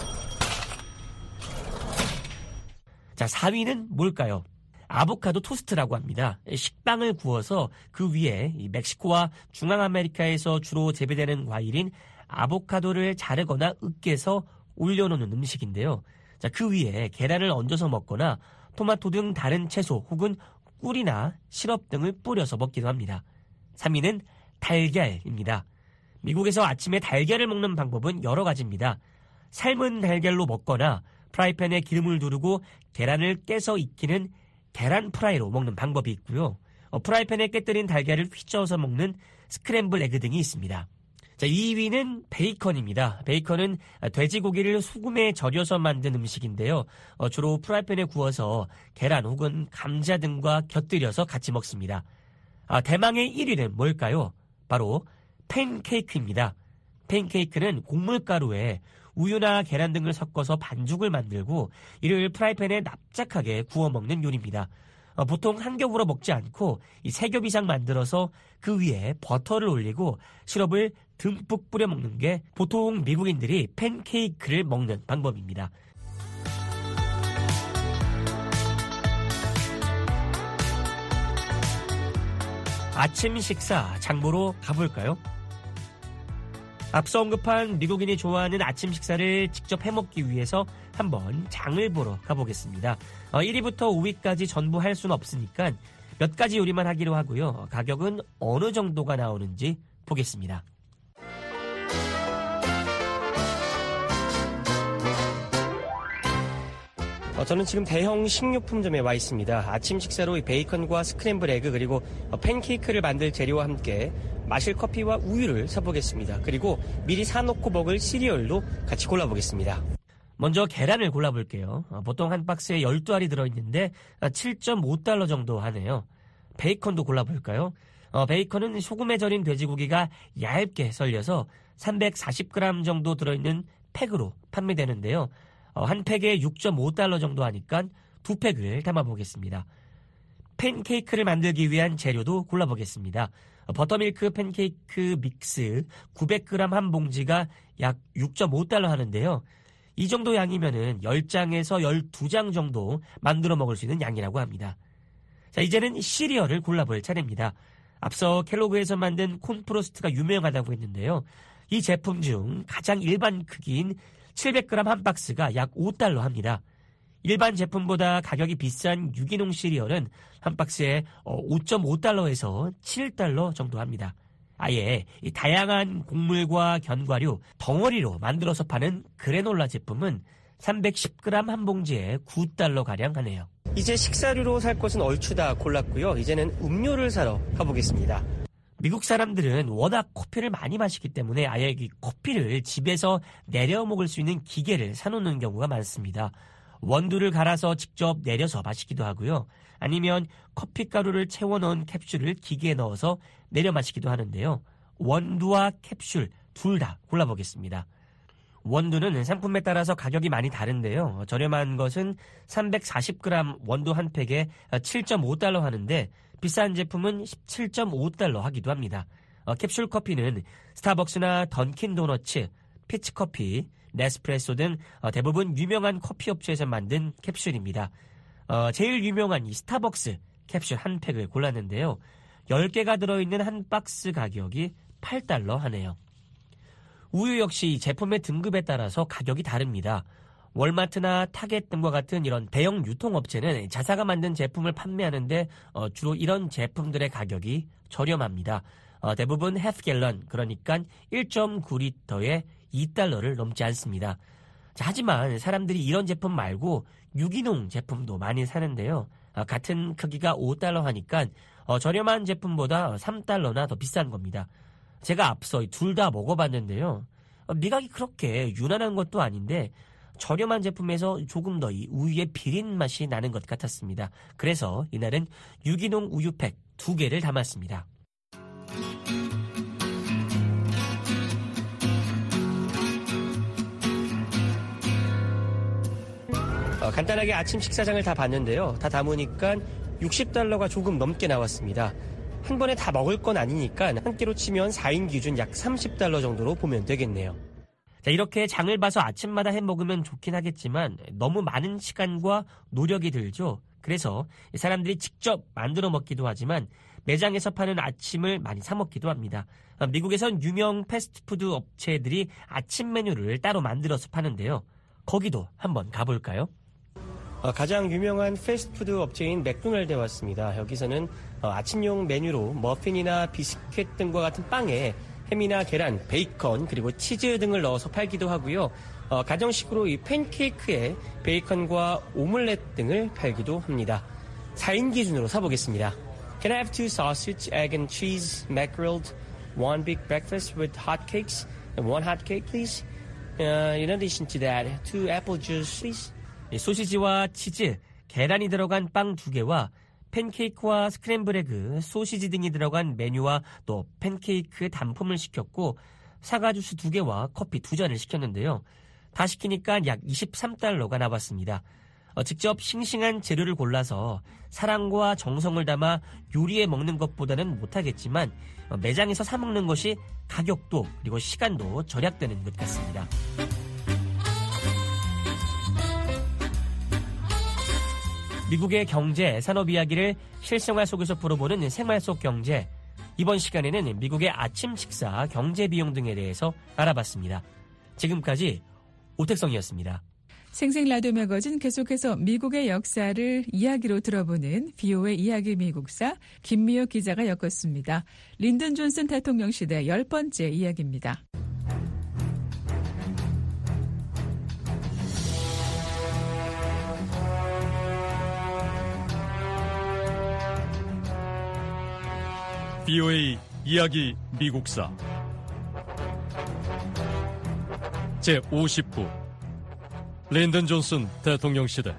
자, 사 위는 뭘까요? 아보카도 토스트라고 합니다. 식빵을 구워서 그 위에 멕시코와 중앙아메리카에서 주로 재배되는 과일인 아보카도를 자르거나 으깨서 올려놓는 음식인데요. 자, 그 위에 계란을 얹어서 먹거나 토마토 등 다른 채소 혹은 꿀이나 시럽 등을 뿌려서 먹기도 합니다. 삼 위는 달걀입니다. 미국에서 아침에 달걀을 먹는 방법은 여러 가지입니다. 삶은 달걀로 먹거나 프라이팬에 기름을 두르고 계란을 깨서 익히는 계란 프라이로 먹는 방법이 있고요. 어, 프라이팬에 깨뜨린 달걀을 휘저어서 먹는 스크램블 에그 등이 있습니다. 자, 이 위는 베이컨입니다. 베이컨은 돼지고기를 소금에 절여서 만든 음식인데요. 어, 주로 프라이팬에 구워서 계란 혹은 감자 등과 곁들여서 같이 먹습니다. 아, 대망의 일 위는 뭘까요? 바로 팬케이크입니다. 팬케이크는 곡물가루에 우유나 계란 등을 섞어서 반죽을 만들고 이를 프라이팬에 납작하게 구워 먹는 요리입니다. 어, 보통 한 겹으로 먹지 않고 이 세 겹 이상 만들어서 그 위에 버터를 올리고 시럽을 듬뿍 뿌려 먹는 게 보통 미국인들이 팬케이크를 먹는 방법입니다. 아침 식사 장보러 가볼까요? 앞서 언급한 미국인이 좋아하는 아침 식사를 직접 해먹기 위해서 한번 장을 보러 가보겠습니다. 어, 일 위부터 오 위까지 전부 할 수는 없으니까 몇 가지 요리만 하기로 하고요. 가격은 어느 정도가 나오는지 보겠습니다. 어, 저는 지금 대형 식료품점에 와 있습니다. 아침 식사로 베이컨과 스크램블 에그 그리고 팬케이크를 만들 재료와 함께 마실 커피와 우유를 사보겠습니다. 그리고 미리 사놓고 먹을 시리얼도 같이 골라보겠습니다. 먼저 계란을 골라볼게요. 어, 보통 한 박스에 열두 알이 들어있는데 칠 점 오 달러 정도 하네요. 베이컨도 골라볼까요? 어, 베이컨은 소금에 절인 돼지고기가 얇게 썰려서 삼백사십 그램 정도 들어있는 팩으로 판매되는데요. 어, 한 팩에 육 점 오 달러 정도 하니까 두 팩을 담아보겠습니다. 팬케이크를 만들기 위한 재료도 골라보겠습니다. 어, 버터밀크 팬케이크 믹스 구백 그램 한 봉지가 약 육 점 오 달러 하는데요. 이 정도 양이면은 십 장에서 십이 장 정도 만들어 먹을 수 있는 양이라고 합니다. 자, 이제는 시리얼을 골라볼 차례입니다. 앞서 켈로그에서 만든 콘프로스트가 유명하다고 했는데요. 이 제품 중 가장 일반 크기인 칠백 그램 한 박스가 약 오 달러 합니다. 일반 제품보다 가격이 비싼 유기농 시리얼은 한 박스에 오 점 오 달러에서 칠 달러 정도 합니다. 아예 이 다양한 곡물과 견과류 덩어리로 만들어서 파는 그래놀라 제품은 삼백십 그램 한 봉지에 구 달러가량 하네요. 이제 식사류로 살 것은 얼추 다 골랐고요. 이제는 음료를 사러 가보겠습니다. 미국 사람들은 워낙 커피를 많이 마시기 때문에 아예 이 커피를 집에서 내려 먹을 수 있는 기계를 사놓는 경우가 많습니다. 원두를 갈아서 직접 내려서 마시기도 하고요. 아니면 커피가루를 채워넣은 캡슐을 기계에 넣어서 내려 마시기도 하는데요. 원두와 캡슐 둘 다 골라보겠습니다. 원두는 상품에 따라서 가격이 많이 다른데요. 저렴한 것은 삼백사십 그램 원두 한 팩에 칠 점 오 달러 하는데 비싼 제품은 십칠 점 오 달러 하기도 합니다. 어, 캡슐 커피는 스타벅스나 던킨 도너츠, 피치커피, 네스프레소 등 어, 대부분 유명한 커피 업체에서 만든 캡슐입니다. 어, 제일 유명한 이 스타벅스 캡슐 한 팩을 골랐는데요. 열 개가 들어있는 한 박스 가격이 팔 달러 하네요. 우유 역시 제품의 등급에 따라서 가격이 다릅니다. 월마트나 타겟 등과 같은 이런 대형 유통업체는 자사가 만든 제품을 판매하는데 어, 주로 이런 제품들의 가격이 저렴합니다. 어, 대부분 half 갤런, 그러니까 일 점 구 리터에 이 달러를 넘지 않습니다. 자, 하지만 사람들이 이런 제품 말고 유기농 제품도 많이 사는데요. 어, 같은 크기가 오 달러 하니까 어, 저렴한 제품보다 삼 달러나 더 비싼 겁니다. 제가 앞서 둘 다 먹어봤는데요. 어, 미각이 그렇게 유난한 것도 아닌데 저렴한 제품에서 조금 더 이 우유의 비린 맛이 나는 것 같았습니다. 그래서 이날은 유기농 우유팩 두 개를 담았습니다. 어, 간단하게 아침 식사장을 다 봤는데요. 다 담으니까 육십 달러가 조금 넘게 나왔습니다. 한 번에 다 먹을 건 아니니까 한 끼로 치면 사 인 기준 약 삼십 달러 정도로 보면 되겠네요. 자, 이렇게 장을 봐서 아침마다 해 먹으면 좋긴 하겠지만 너무 많은 시간과 노력이 들죠. 그래서 사람들이 직접 만들어 먹기도 하지만 매장에서 파는 아침을 많이 사 먹기도 합니다. 미국에선 유명 패스트푸드 업체들이 아침 메뉴를 따로 만들어서 파는데요. 거기도 한번 가볼까요? 어, 가장 유명한 패스트푸드 업체인 맥도날드에 왔습니다. 여기서는 어, 아침용 메뉴로 머핀이나 비스킷 등과 같은 빵에 햄이나 계란, 베이컨, 그리고 치즈 등을 넣어서 팔기도 하고요. 어, 가정식으로 이 팬케이크에 베이컨과 오믈렛 등을 팔기도 합니다. 사 인 기준으로 사보겠습니다. Can I have two sausage, egg and cheese, mac-grilled, one big breakfast with hot cakes, and one hot cake, please? Uh, in addition to that, two apple juice, please. 소시지와 치즈, 계란이 들어간 빵 두 개와 팬케이크와 스크램블 에그, 소시지 등이 들어간 메뉴와 또 팬케이크 단품을 시켰고 사과 주스 두 개와 커피 두 잔을 시켰는데요. 다 시키니까 약 이십삼 달러가 나왔습니다. 어, 직접 싱싱한 재료를 골라서 사랑과 정성을 담아 요리해 먹는 것보다는 못하겠지만 어, 매장에서 사 먹는 것이 가격도 그리고 시간도 절약되는 것 같습니다. 미국의 경제, 산업 이야기를 실생활 속에서 풀어보는 생활 속 경제. 이번 시간에는 미국의 아침 식사, 경제 비용 등에 대해서 알아봤습니다. 지금까지 오택성이었습니다. 생생 라디오 매거진 계속해서 미국의 역사를 이야기로 들어보는 비오의 이야기 미국사 김미호 기자가 엮었습니다. 린든 존슨 대통령 시대 열 번째 이야기입니다. 비오의 이야기 미국사 제오십 부 린든 존슨 대통령 시대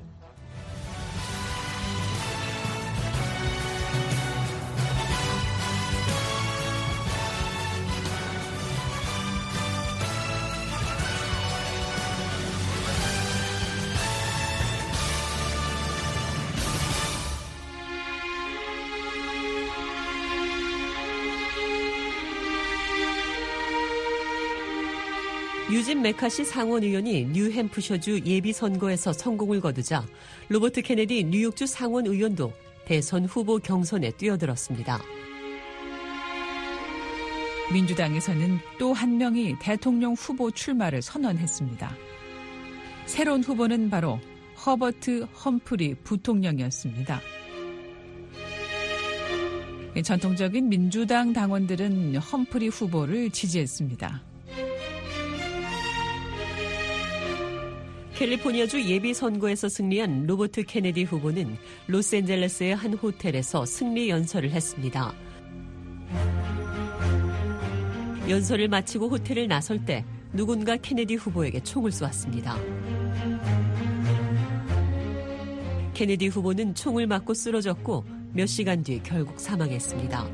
유진 메카시 상원의원이 뉴햄프셔주 예비선거에서 성공을 거두자 로버트 케네디 뉴욕주 상원의원도 대선 후보 경선에 뛰어들었습니다. 민주당에서는 또 한 명이 대통령 후보 출마를 선언했습니다. 새로운 후보는 바로 허버트 험프리 부통령이었습니다. 전통적인 민주당 당원들은 험프리 후보를 지지했습니다. 캘리포니아주 예비선거에서 승리한 로버트 케네디 후보는 로스앤젤레스의 한 호텔에서 승리 연설을 했습니다. 연설을 마치고 호텔을 나설 때 누군가 케네디 후보에게 총을 쏘았습니다. 케네디 후보는 총을 맞고 쓰러졌고 몇 시간 뒤 결국 사망했습니다.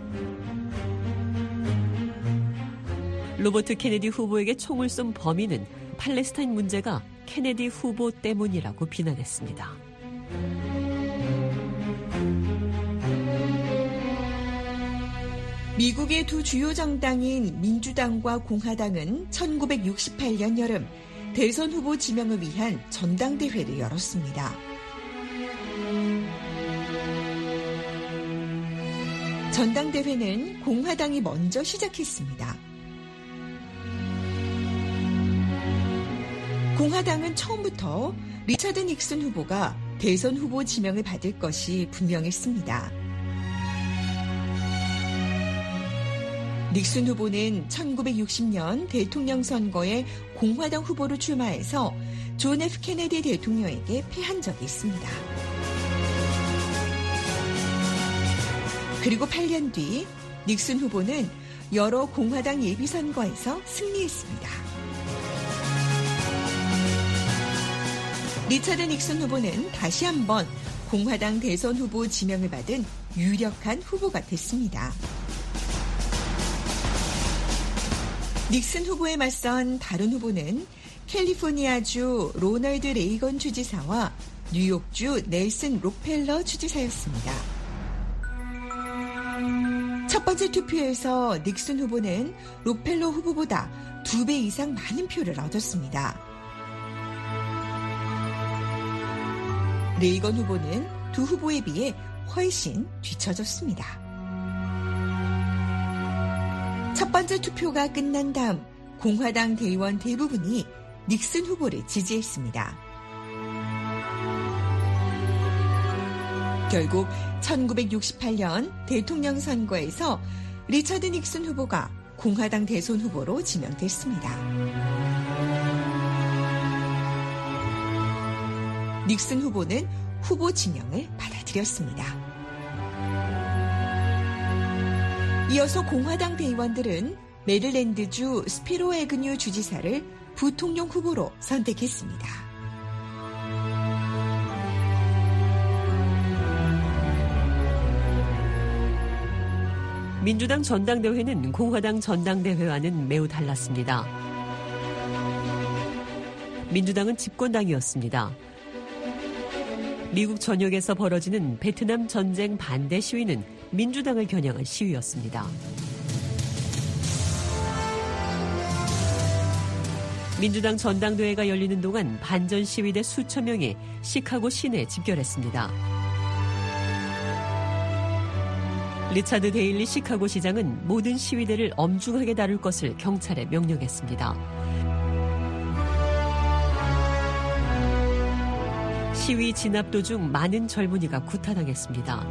로버트 케네디 후보에게 총을 쏜 범인은 팔레스타인 문제가 케네디 후보 때문이라고 비난했습니다. 미국의 두 주요 정당인 민주당과 공화당은 천구백육십팔 년 여름 대선 후보 지명을 위한 전당대회를 열었습니다. 전당대회는 공화당이 먼저 시작했습니다. 공화당은 처음부터 리처드 닉슨 후보가 대선 후보 지명을 받을 것이 분명했습니다. 닉슨 후보는 천구백육십 년 대통령 선거에 공화당 후보로 출마해서 존 에프 케네디 대통령에게 패한 적이 있습니다. 그리고 팔 년 뒤 닉슨 후보는 여러 공화당 예비선거에서 승리했습니다. 리처드 닉슨 후보는 다시 한번 공화당 대선 후보 지명을 받은 유력한 후보가 됐습니다. 닉슨 후보에 맞선 다른 후보는 캘리포니아주 로널드 레이건 주지사와 뉴욕주 넬슨 록펠러 주지사였습니다. 첫 번째 투표에서 닉슨 후보는 록펠러 후보보다 두 배 이상 많은 표를 얻었습니다. 레이건 후보는 두 후보에 비해 훨씬 뒤처졌습니다. 첫 번째 투표가 끝난 다음 공화당 대의원 대부분이 닉슨 후보를 지지했습니다. 결국 천구백육십팔 년 대통령 선거에서 리처드 닉슨 후보가 공화당 대선 후보로 지명됐습니다. 닉슨 후보는 후보 지명을 받아들였습니다. 이어서 공화당 대의원들은 메릴랜드주 스피로 애그뉴 주지사를 부통령 후보로 선택했습니다. 민주당 전당대회는 공화당 전당대회와는 매우 달랐습니다. 민주당은 집권당이었습니다. 미국 전역에서 벌어지는 베트남 전쟁 반대 시위는 민주당을 겨냥한 시위였습니다. 민주당 전당대회가 열리는 동안 반전 시위대 수천 명이 시카고 시내에 집결했습니다. 리차드 데일리 시카고 시장은 모든 시위대를 엄중하게 다룰 것을 경찰에 명령했습니다. 시위 진압 도중 많은 젊은이가 구타당했습니다.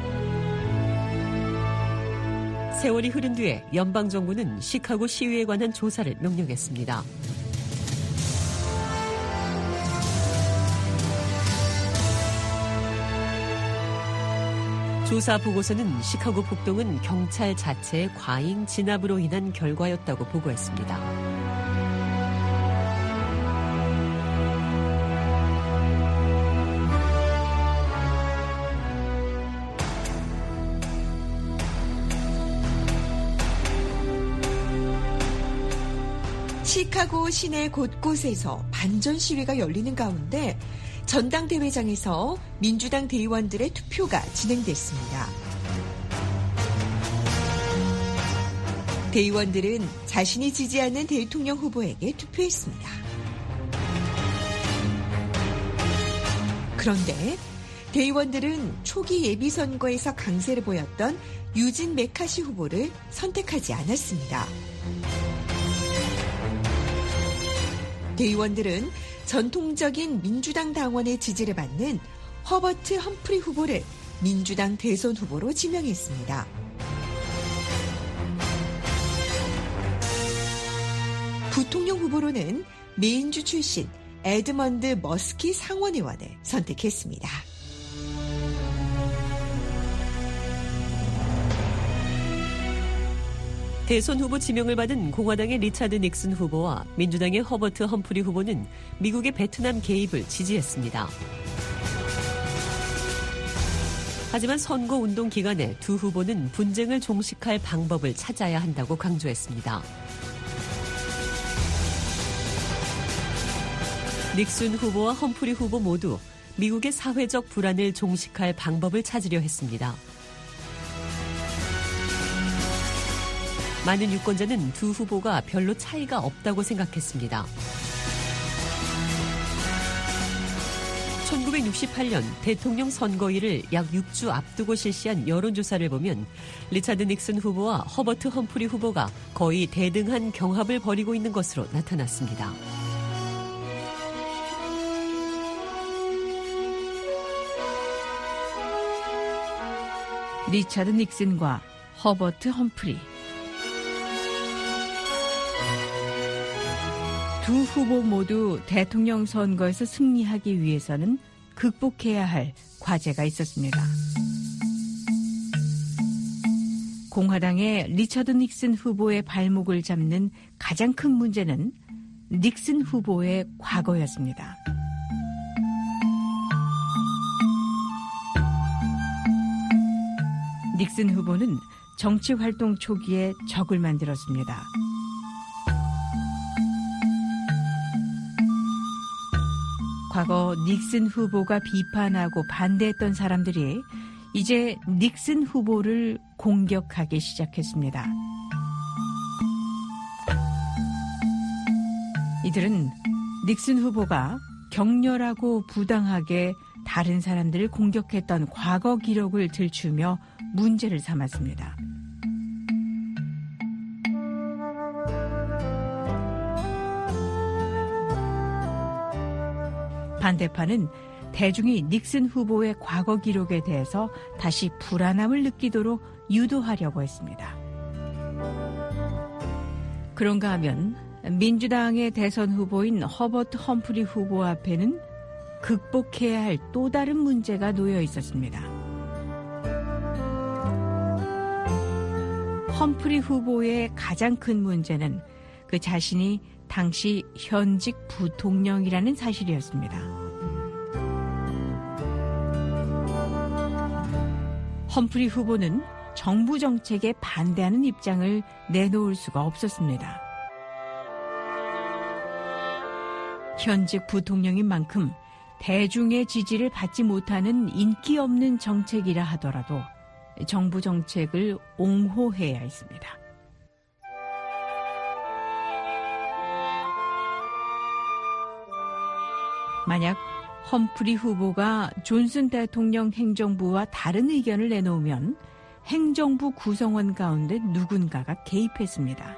세월이 흐른 뒤에 연방정부는 시카고 시위에 관한 조사를 명령했습니다. 조사 보고서는 시카고 폭동은 경찰 자체의 과잉 진압으로 인한 결과였다고 보고했습니다. 시카고 시내 곳곳에서 반전 시위가 열리는 가운데 전당대회장에서 민주당 대의원들의 투표가 진행됐습니다. 대의원들은 자신이 지지하는 대통령 후보에게 투표했습니다. 그런데 대의원들은 초기 예비선거에서 강세를 보였던 유진 메카시 후보를 선택하지 않았습니다. 대의원들은 전통적인 민주당 당원의 지지를 받는 허버트 험프리 후보를 민주당 대선 후보로 지명했습니다. 부통령 후보로는 메인주 출신 에드먼드 머스키 상원의원을 선택했습니다. 대선 후보 지명을 받은 공화당의 리차드 닉슨 후보와 민주당의 허버트 험프리 후보는 미국의 베트남 개입을 지지했습니다. 하지만 선거운동 기간에 두 후보는 분쟁을 종식할 방법을 찾아야 한다고 강조했습니다. 닉슨 후보와 험프리 후보 모두 미국의 사회적 불안을 종식할 방법을 찾으려 했습니다. 많은 유권자는 두 후보가 별로 차이가 없다고 생각했습니다. 천구백육십팔 년 대통령 선거일을 약 육 주 앞두고 실시한 여론조사를 보면 리차드 닉슨 후보와 허버트 험프리 후보가 거의 대등한 경합을 벌이고 있는 것으로 나타났습니다. 리차드 닉슨과 허버트 험프리. 두 후보 모두 대통령 선거에서 승리하기 위해서는 극복해야 할 과제가 있었습니다. 공화당의 리처드 닉슨 후보의 발목을 잡는 가장 큰 문제는 닉슨 후보의 과거였습니다. 닉슨 후보는 정치 활동 초기에 적을 만들었습니다. 과거 닉슨 후보가 비판하고 반대했던 사람들이 이제 닉슨 후보를 공격하기 시작했습니다. 이들은 닉슨 후보가 격렬하고 부당하게 다른 사람들을 공격했던 과거 기록을 들추며 문제를 삼았습니다. 반대파는 대중이 닉슨 후보의 과거 기록에 대해서 다시 불안함을 느끼도록 유도하려고 했습니다. 그런가 하면 민주당의 대선 후보인 허버트 험프리 후보 앞에는 극복해야 할 또 다른 문제가 놓여 있었습니다. 험프리 후보의 가장 큰 문제는 그 자신이 당시 현직 부통령이라는 사실이었습니다. 험프리 후보는 정부 정책에 반대하는 입장을 내놓을 수가 없었습니다. 현직 부통령인 만큼 대중의 지지를 받지 못하는 인기 없는 정책이라 하더라도 정부 정책을 옹호해야 했습니다. 만약 험프리 후보가 존슨 대통령 행정부와 다른 의견을 내놓으면 행정부 구성원 가운데 누군가가 개입했습니다.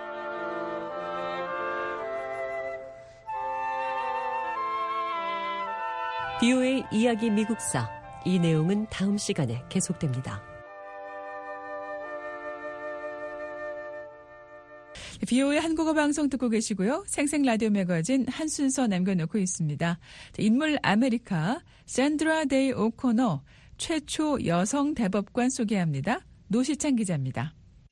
비오에이 이야기 미국사. 이 내용은 다음 시간에 계속됩니다. 비오에이 한국어 방송 듣고 계시고요. 생생 라디오 매거진 한 순서 남겨놓고 있습니다. 인물 아메리카 샌드라 데이 오코너 최초 여성 대법관 소개합니다. 노시찬 기자입니다.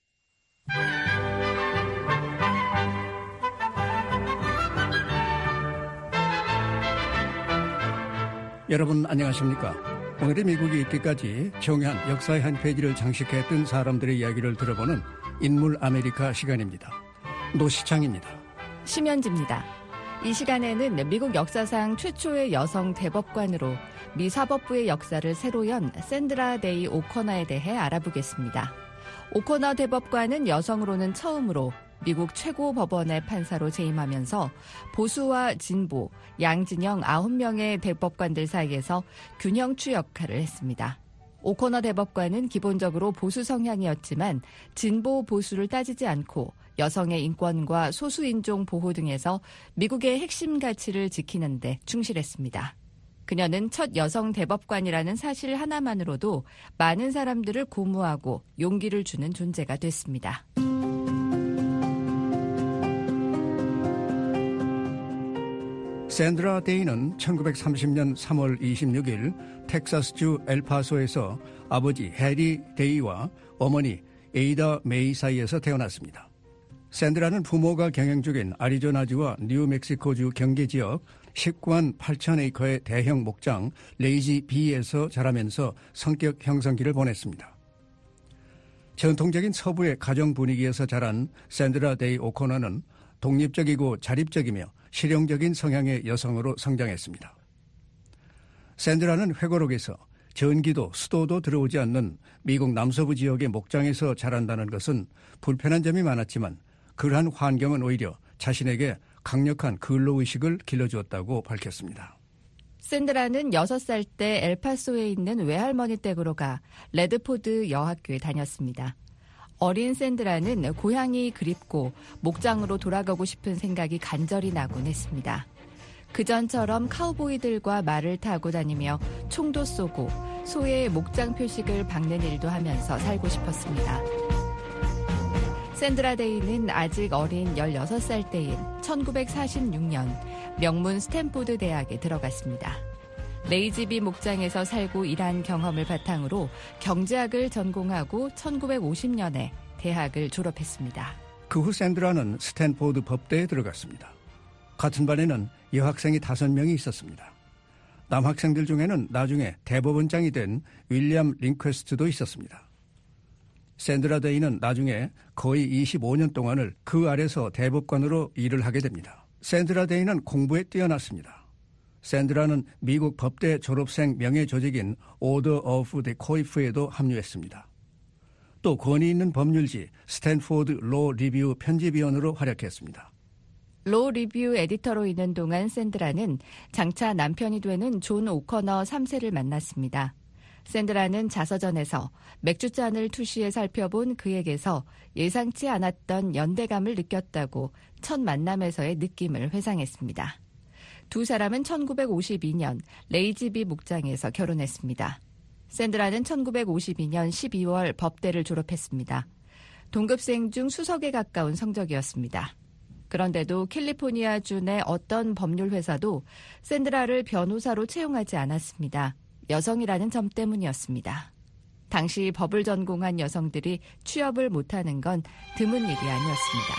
여러분 안녕하십니까? 오늘의 미국이 있기까지 중요한 역사의 한 페이지를 장식했던 사람들의 이야기를 들어보는 인물 아메리카 시간입니다. 노시창입니다. 심현지입니다. 이 시간에는 미국 역사상 최초의 여성 대법관으로 미 사법부의 역사를 새로 연 샌드라 데이 오코너에 대해 알아보겠습니다. 오코너 대법관은 여성으로는 처음으로 미국 최고법원의 판사로 재임하면서 보수와 진보, 양진영 아홉 명의 대법관들 사이에서 균형추 역할을 했습니다. 오코너 대법관은 기본적으로 보수 성향이었지만 진보 보수를 따지지 않고 여성의 인권과 소수인종 보호 등에서 미국의 핵심 가치를 지키는 데 충실했습니다. 그녀는 첫 여성 대법관이라는 사실 하나만으로도 많은 사람들을 고무하고 용기를 주는 존재가 됐습니다. 샌드라 데이는 천구백삼십 년 삼월 이십육일 텍사스주 엘파소에서 아버지 해리 데이와 어머니 에이다 메이 사이에서 태어났습니다. 샌드라는 부모가 경영 중인 아리조나주와 뉴멕시코주 경계지역 십구만 팔천 에이커의 대형 목장 레이지 비에서 자라면서 성격 형성기를 보냈습니다. 전통적인 서부의 가정 분위기에서 자란 샌드라 데이 오코너는 독립적이고 자립적이며 실용적인 성향의 여성으로 성장했습니다. 샌드라는 회고록에서 전기도 수도도 들어오지 않는 미국 남서부 지역의 목장에서 자란다는 것은 불편한 점이 많았지만 그러한 환경은 오히려 자신에게 강력한 근로의식을 길러주었다고 밝혔습니다. 샌드라는 여섯 살 때 엘파소에 있는 외할머니 댁으로 가 레드포드 여학교에 다녔습니다. 어린 샌드라는 고향이 그립고 목장으로 돌아가고 싶은 생각이 간절히 나곤 했습니다. 그전처럼 카우보이들과 말을 타고 다니며 총도 쏘고 소의 목장 표식을 박는 일도 하면서 살고 싶었습니다. 샌드라 데이는 아직 어린 열여섯 살 때인 천구백사십육 년 명문 스탠포드 대학에 들어갔습니다. 레이지비 목장에서 살고 일한 경험을 바탕으로 경제학을 전공하고 천구백오십 년에 대학을 졸업했습니다. 그 후 샌드라는 스탠포드 법대에 들어갔습니다. 같은 반에는 여학생이 다섯 명이 있었습니다. 남학생들 중에는 나중에 대법원장이 된 윌리엄 링퀘스트도 있었습니다. 샌드라 데이는 나중에 거의 이십오 년 동안을 그 아래서 대법관으로 일을 하게 됩니다. 샌드라 데이는 공부에 뛰어났습니다. 샌드라는 미국 법대 졸업생 명예조직인 오더 오브 데 코이프에도 합류했습니다. 또 권위 있는 법률지 스탠포드 로 리뷰 편집위원으로 활약했습니다. 로 리뷰 에디터로 있는 동안 샌드라는 장차 남편이 되는 존 오커너 삼 세를 만났습니다. 샌드라는 자서전에서 맥주잔을 투시해 살펴본 그에게서 예상치 않았던 연대감을 느꼈다고 첫 만남에서의 느낌을 회상했습니다. 두 사람은 천구백오십이 년 레이지비 목장에서 결혼했습니다. 샌드라는 천구백오십이 년 십이월 법대를 졸업했습니다. 동급생 중 수석에 가까운 성적이었습니다. 그런데도 캘리포니아주 내 어떤 법률 회사도 샌드라를 변호사로 채용하지 않았습니다. 여성이라는 점 때문이었습니다. 당시 법을 전공한 여성들이 취업을 못하는 건 드문 일이 아니었습니다.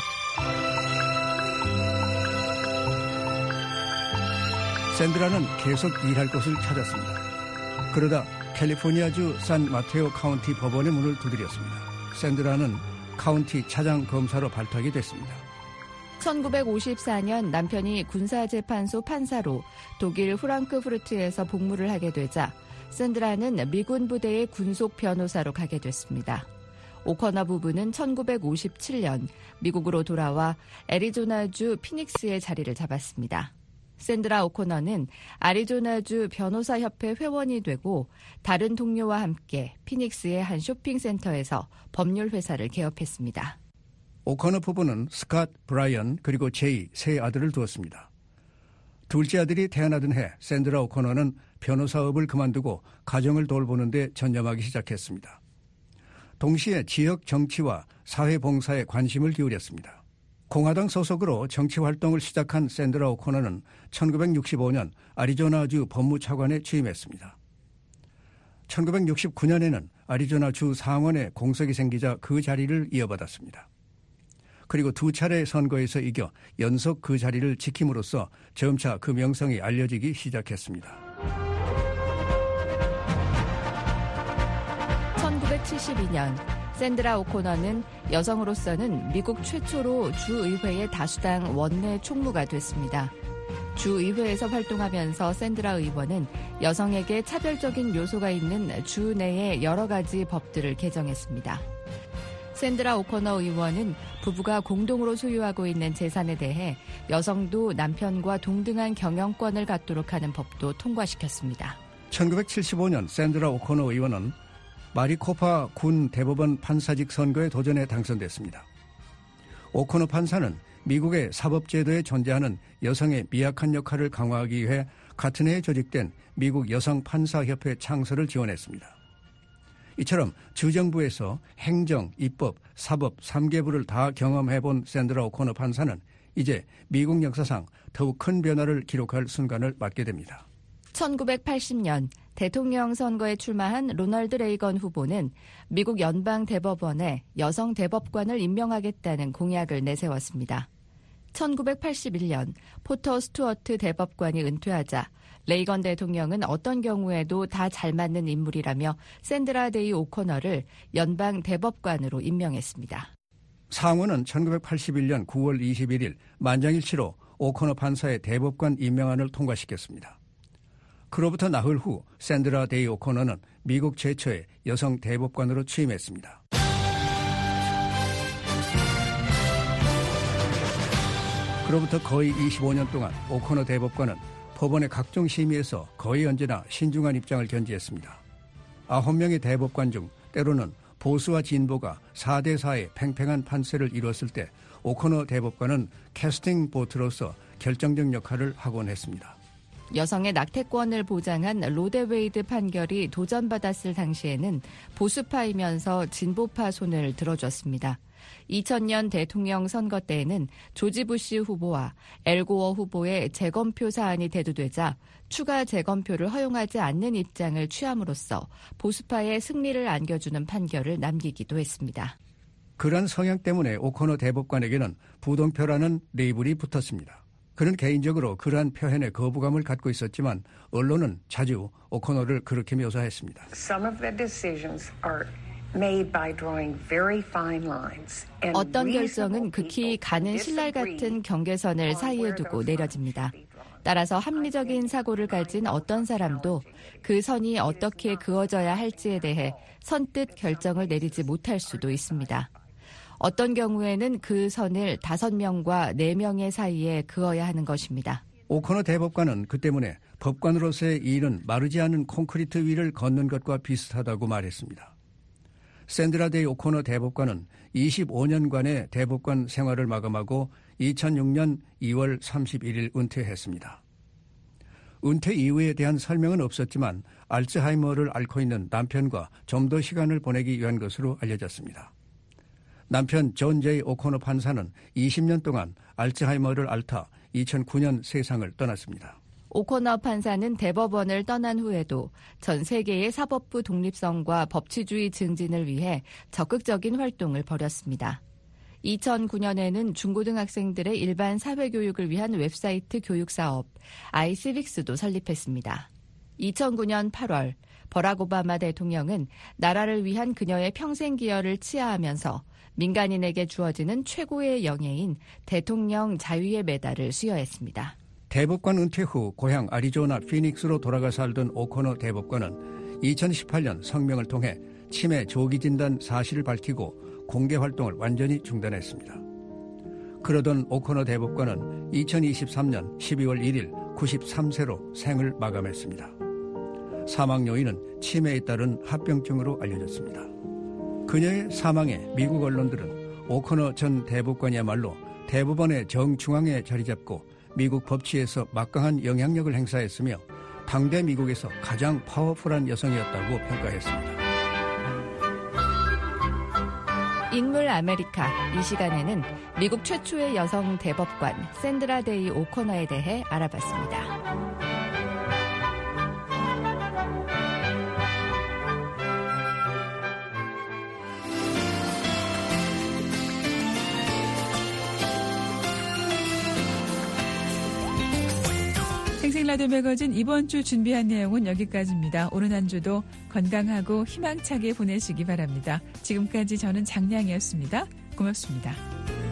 샌드라는 계속 일할 곳을 찾았습니다. 그러다 캘리포니아주 산 마테오 카운티 법원의 문을 두드렸습니다. 샌드라는 카운티 차장 검사로 발탁이 됐습니다. 천구백오십사 년 남편이 군사재판소 판사로 독일 프랑크푸르트에서 복무를 하게 되자 샌드라는 미군 부대의 군속 변호사로 가게 됐습니다. 오커너 부부는 천구백오십칠 년 미국으로 돌아와 애리조나주 피닉스에 자리를 잡았습니다. 샌드라 오코너는 아리조나주 변호사협회 회원이 되고 다른 동료와 함께 피닉스의 한 쇼핑센터에서 법률회사를 개업했습니다. 오커너 부부는 스캇, 브라이언 그리고 제이 세 아들을 두었습니다. 둘째 아들이 태어나던 해 샌드라 오커너는 변호사업을 그만두고 가정을 돌보는 데 전념하기 시작했습니다. 동시에 지역 정치와 사회봉사에 관심을 기울였습니다. 공화당 소속으로 정치활동을 시작한 샌드라 오코너는 천구백육십오 년 아리조나주 법무차관에 취임했습니다. 천구백육십구 년에는 아리조나주 상원에 공석이 생기자 그 자리를 이어받았습니다. 그리고 두 차례 선거에서 이겨 연속 그 자리를 지킴으로써 점차 그 명성이 알려지기 시작했습니다. 천구백칠십이 년 샌드라 오코너는 여성으로서는 미국 최초로 주의회의 다수당 원내 총무가 됐습니다. 주의회에서 활동하면서 샌드라 의원은 여성에게 차별적인 요소가 있는 주 내의 여러 가지 법들을 개정했습니다. 샌드라 오코너 의원은 부부가 공동으로 소유하고 있는 재산에 대해 여성도 남편과 동등한 경영권을 갖도록 하는 법도 통과시켰습니다. 천구백칠십오 년 샌드라 오코너 의원은 마리코파 군 대법원 판사직 선거에 도전해 당선됐습니다. 오코너 판사는 미국의 사법제도에 존재하는 여성의 미약한 역할을 강화하기 위해 같은 해에 조직된 미국 여성판사협회 창설을 지원했습니다. 이처럼 주정부에서 행정, 입법, 사법 삼 계부를 다 경험해본 샌드라 오코너 판사는 이제 미국 역사상 더욱 큰 변화를 기록할 순간을 맞게 됩니다. 천구백팔십 년 대통령 선거에 출마한 로널드 레이건 후보는 미국 연방 대법원에 여성 대법관을 임명하겠다는 공약을 내세웠습니다. 천구백팔십일 년 포터 스튜어트 대법관이 은퇴하자 레이건 대통령은 어떤 경우에도 다 잘 맞는 인물이라며 샌드라 데이 오코너를 연방 대법관으로 임명했습니다. 상원은 천구백팔십일 년 구월 이십일일 만장일치로 오코너 판사의 대법관 임명안을 통과시켰습니다. 그로부터 나흘 후 샌드라 데이 오코너는 미국 최초의 여성 대법관으로 취임했습니다. 그로부터 거의 이십오 년 동안 오코너 대법관은 법원의 각종 심의에서 거의 언제나 신중한 입장을 견지했습니다. 아홉 명의 대법관 중 때로는 보수와 진보가 사 대 사의 팽팽한 판세를 이뤘을 때 오코너 대법관은 캐스팅 보트로서 결정적 역할을 하곤 했습니다. 여성의 낙태권을 보장한 로데 웨이드 판결이 도전받았을 당시에는 보수파이면서 진보파 손을 들어줬습니다. 이천 년 대통령 선거 때에는 조지 부시 후보와 엘 고어 후보의 재검표 사안이 대두되자 추가 재검표를 허용하지 않는 입장을 취함으로써 보수파의 승리를 안겨주는 판결을 남기기도 했습니다. 그런 성향 때문에 오코너 대법관에게는 부동표라는 레이블이 붙었습니다. 그는 개인적으로 그러한 표현에 거부감을 갖고 있었지만 언론은 자주 오코너를 그렇게 묘사했습니다. Some of the decisions are made by drawing very fine lines. 어떤 결정은 극히 가는 신랄 같은 경계선을 사이에 두고 내려집니다. 따라서 합리적인 사고를 가진 어떤 사람도 그 선이 어떻게 그어져야 할지에 대해 선뜻 결정을 내리지 못할 수도 있습니다. 어떤 경우에는 그 선을 다섯 명과 네 명의 사이에 그어야 하는 것입니다. 오코너 대법관은 그 때문에 법관으로서의 일은 마르지 않은 콘크리트 위를 걷는 것과 비슷하다고 말했습니다. 샌드라 데이 오코너 대법관은 이십오 년간의 대법관 생활을 마감하고 이천육 년 이월 삼십일일 은퇴했습니다. 은퇴 이유에 대한 설명은 없었지만 알츠하이머를 앓고 있는 남편과 좀 더 시간을 보내기 위한 것으로 알려졌습니다. 남편 존 제이 오코너 판사는 이십 년 동안 알츠하이머를 앓다 이천구 년 세상을 떠났습니다. 오코너 판사는 대법원을 떠난 후에도 전 세계의 사법부 독립성과 법치주의 증진을 위해 적극적인 활동을 벌였습니다. 이천구 년에는 중고등학생들의 일반 사회교육을 위한 웹사이트 교육사업 아이시빅스도 설립했습니다. 이천구 년 팔월 버락 오바마 대통령은 나라를 위한 그녀의 평생 기여를 치하하면서 민간인에게 주어지는 최고의 영예인 대통령 자유의 메달을 수여했습니다. 대법관 은퇴 후 고향 아리조나 피닉스로 돌아가 살던 오코너 대법관은 이천십팔 년 성명을 통해 치매 조기 진단 사실을 밝히고 공개 활동을 완전히 중단했습니다. 그러던 오코너 대법관은 이천이십삼 년 십이월 일일 구십삼 세로 생을 마감했습니다. 사망 요인은 치매에 따른 합병증으로 알려졌습니다. 그녀의 사망에 미국 언론들은 오코너 전 대법관이야말로 대법원의 정중앙에 자리 잡고 미국 법치에서 막강한 영향력을 행사했으며 당대 미국에서 가장 파워풀한 여성이었다고 평가했습니다. 인물 아메리카, 이 시간에는 미국 최초의 여성 대법관 샌드라 데이 오코너에 대해 알아봤습니다. 생생라디오 매거진 이번 주 준비한 내용은 여기까지입니다. 오늘 한 주도 건강하고 희망차게 보내시기 바랍니다. 지금까지 저는 장량이었습니다. 고맙습니다.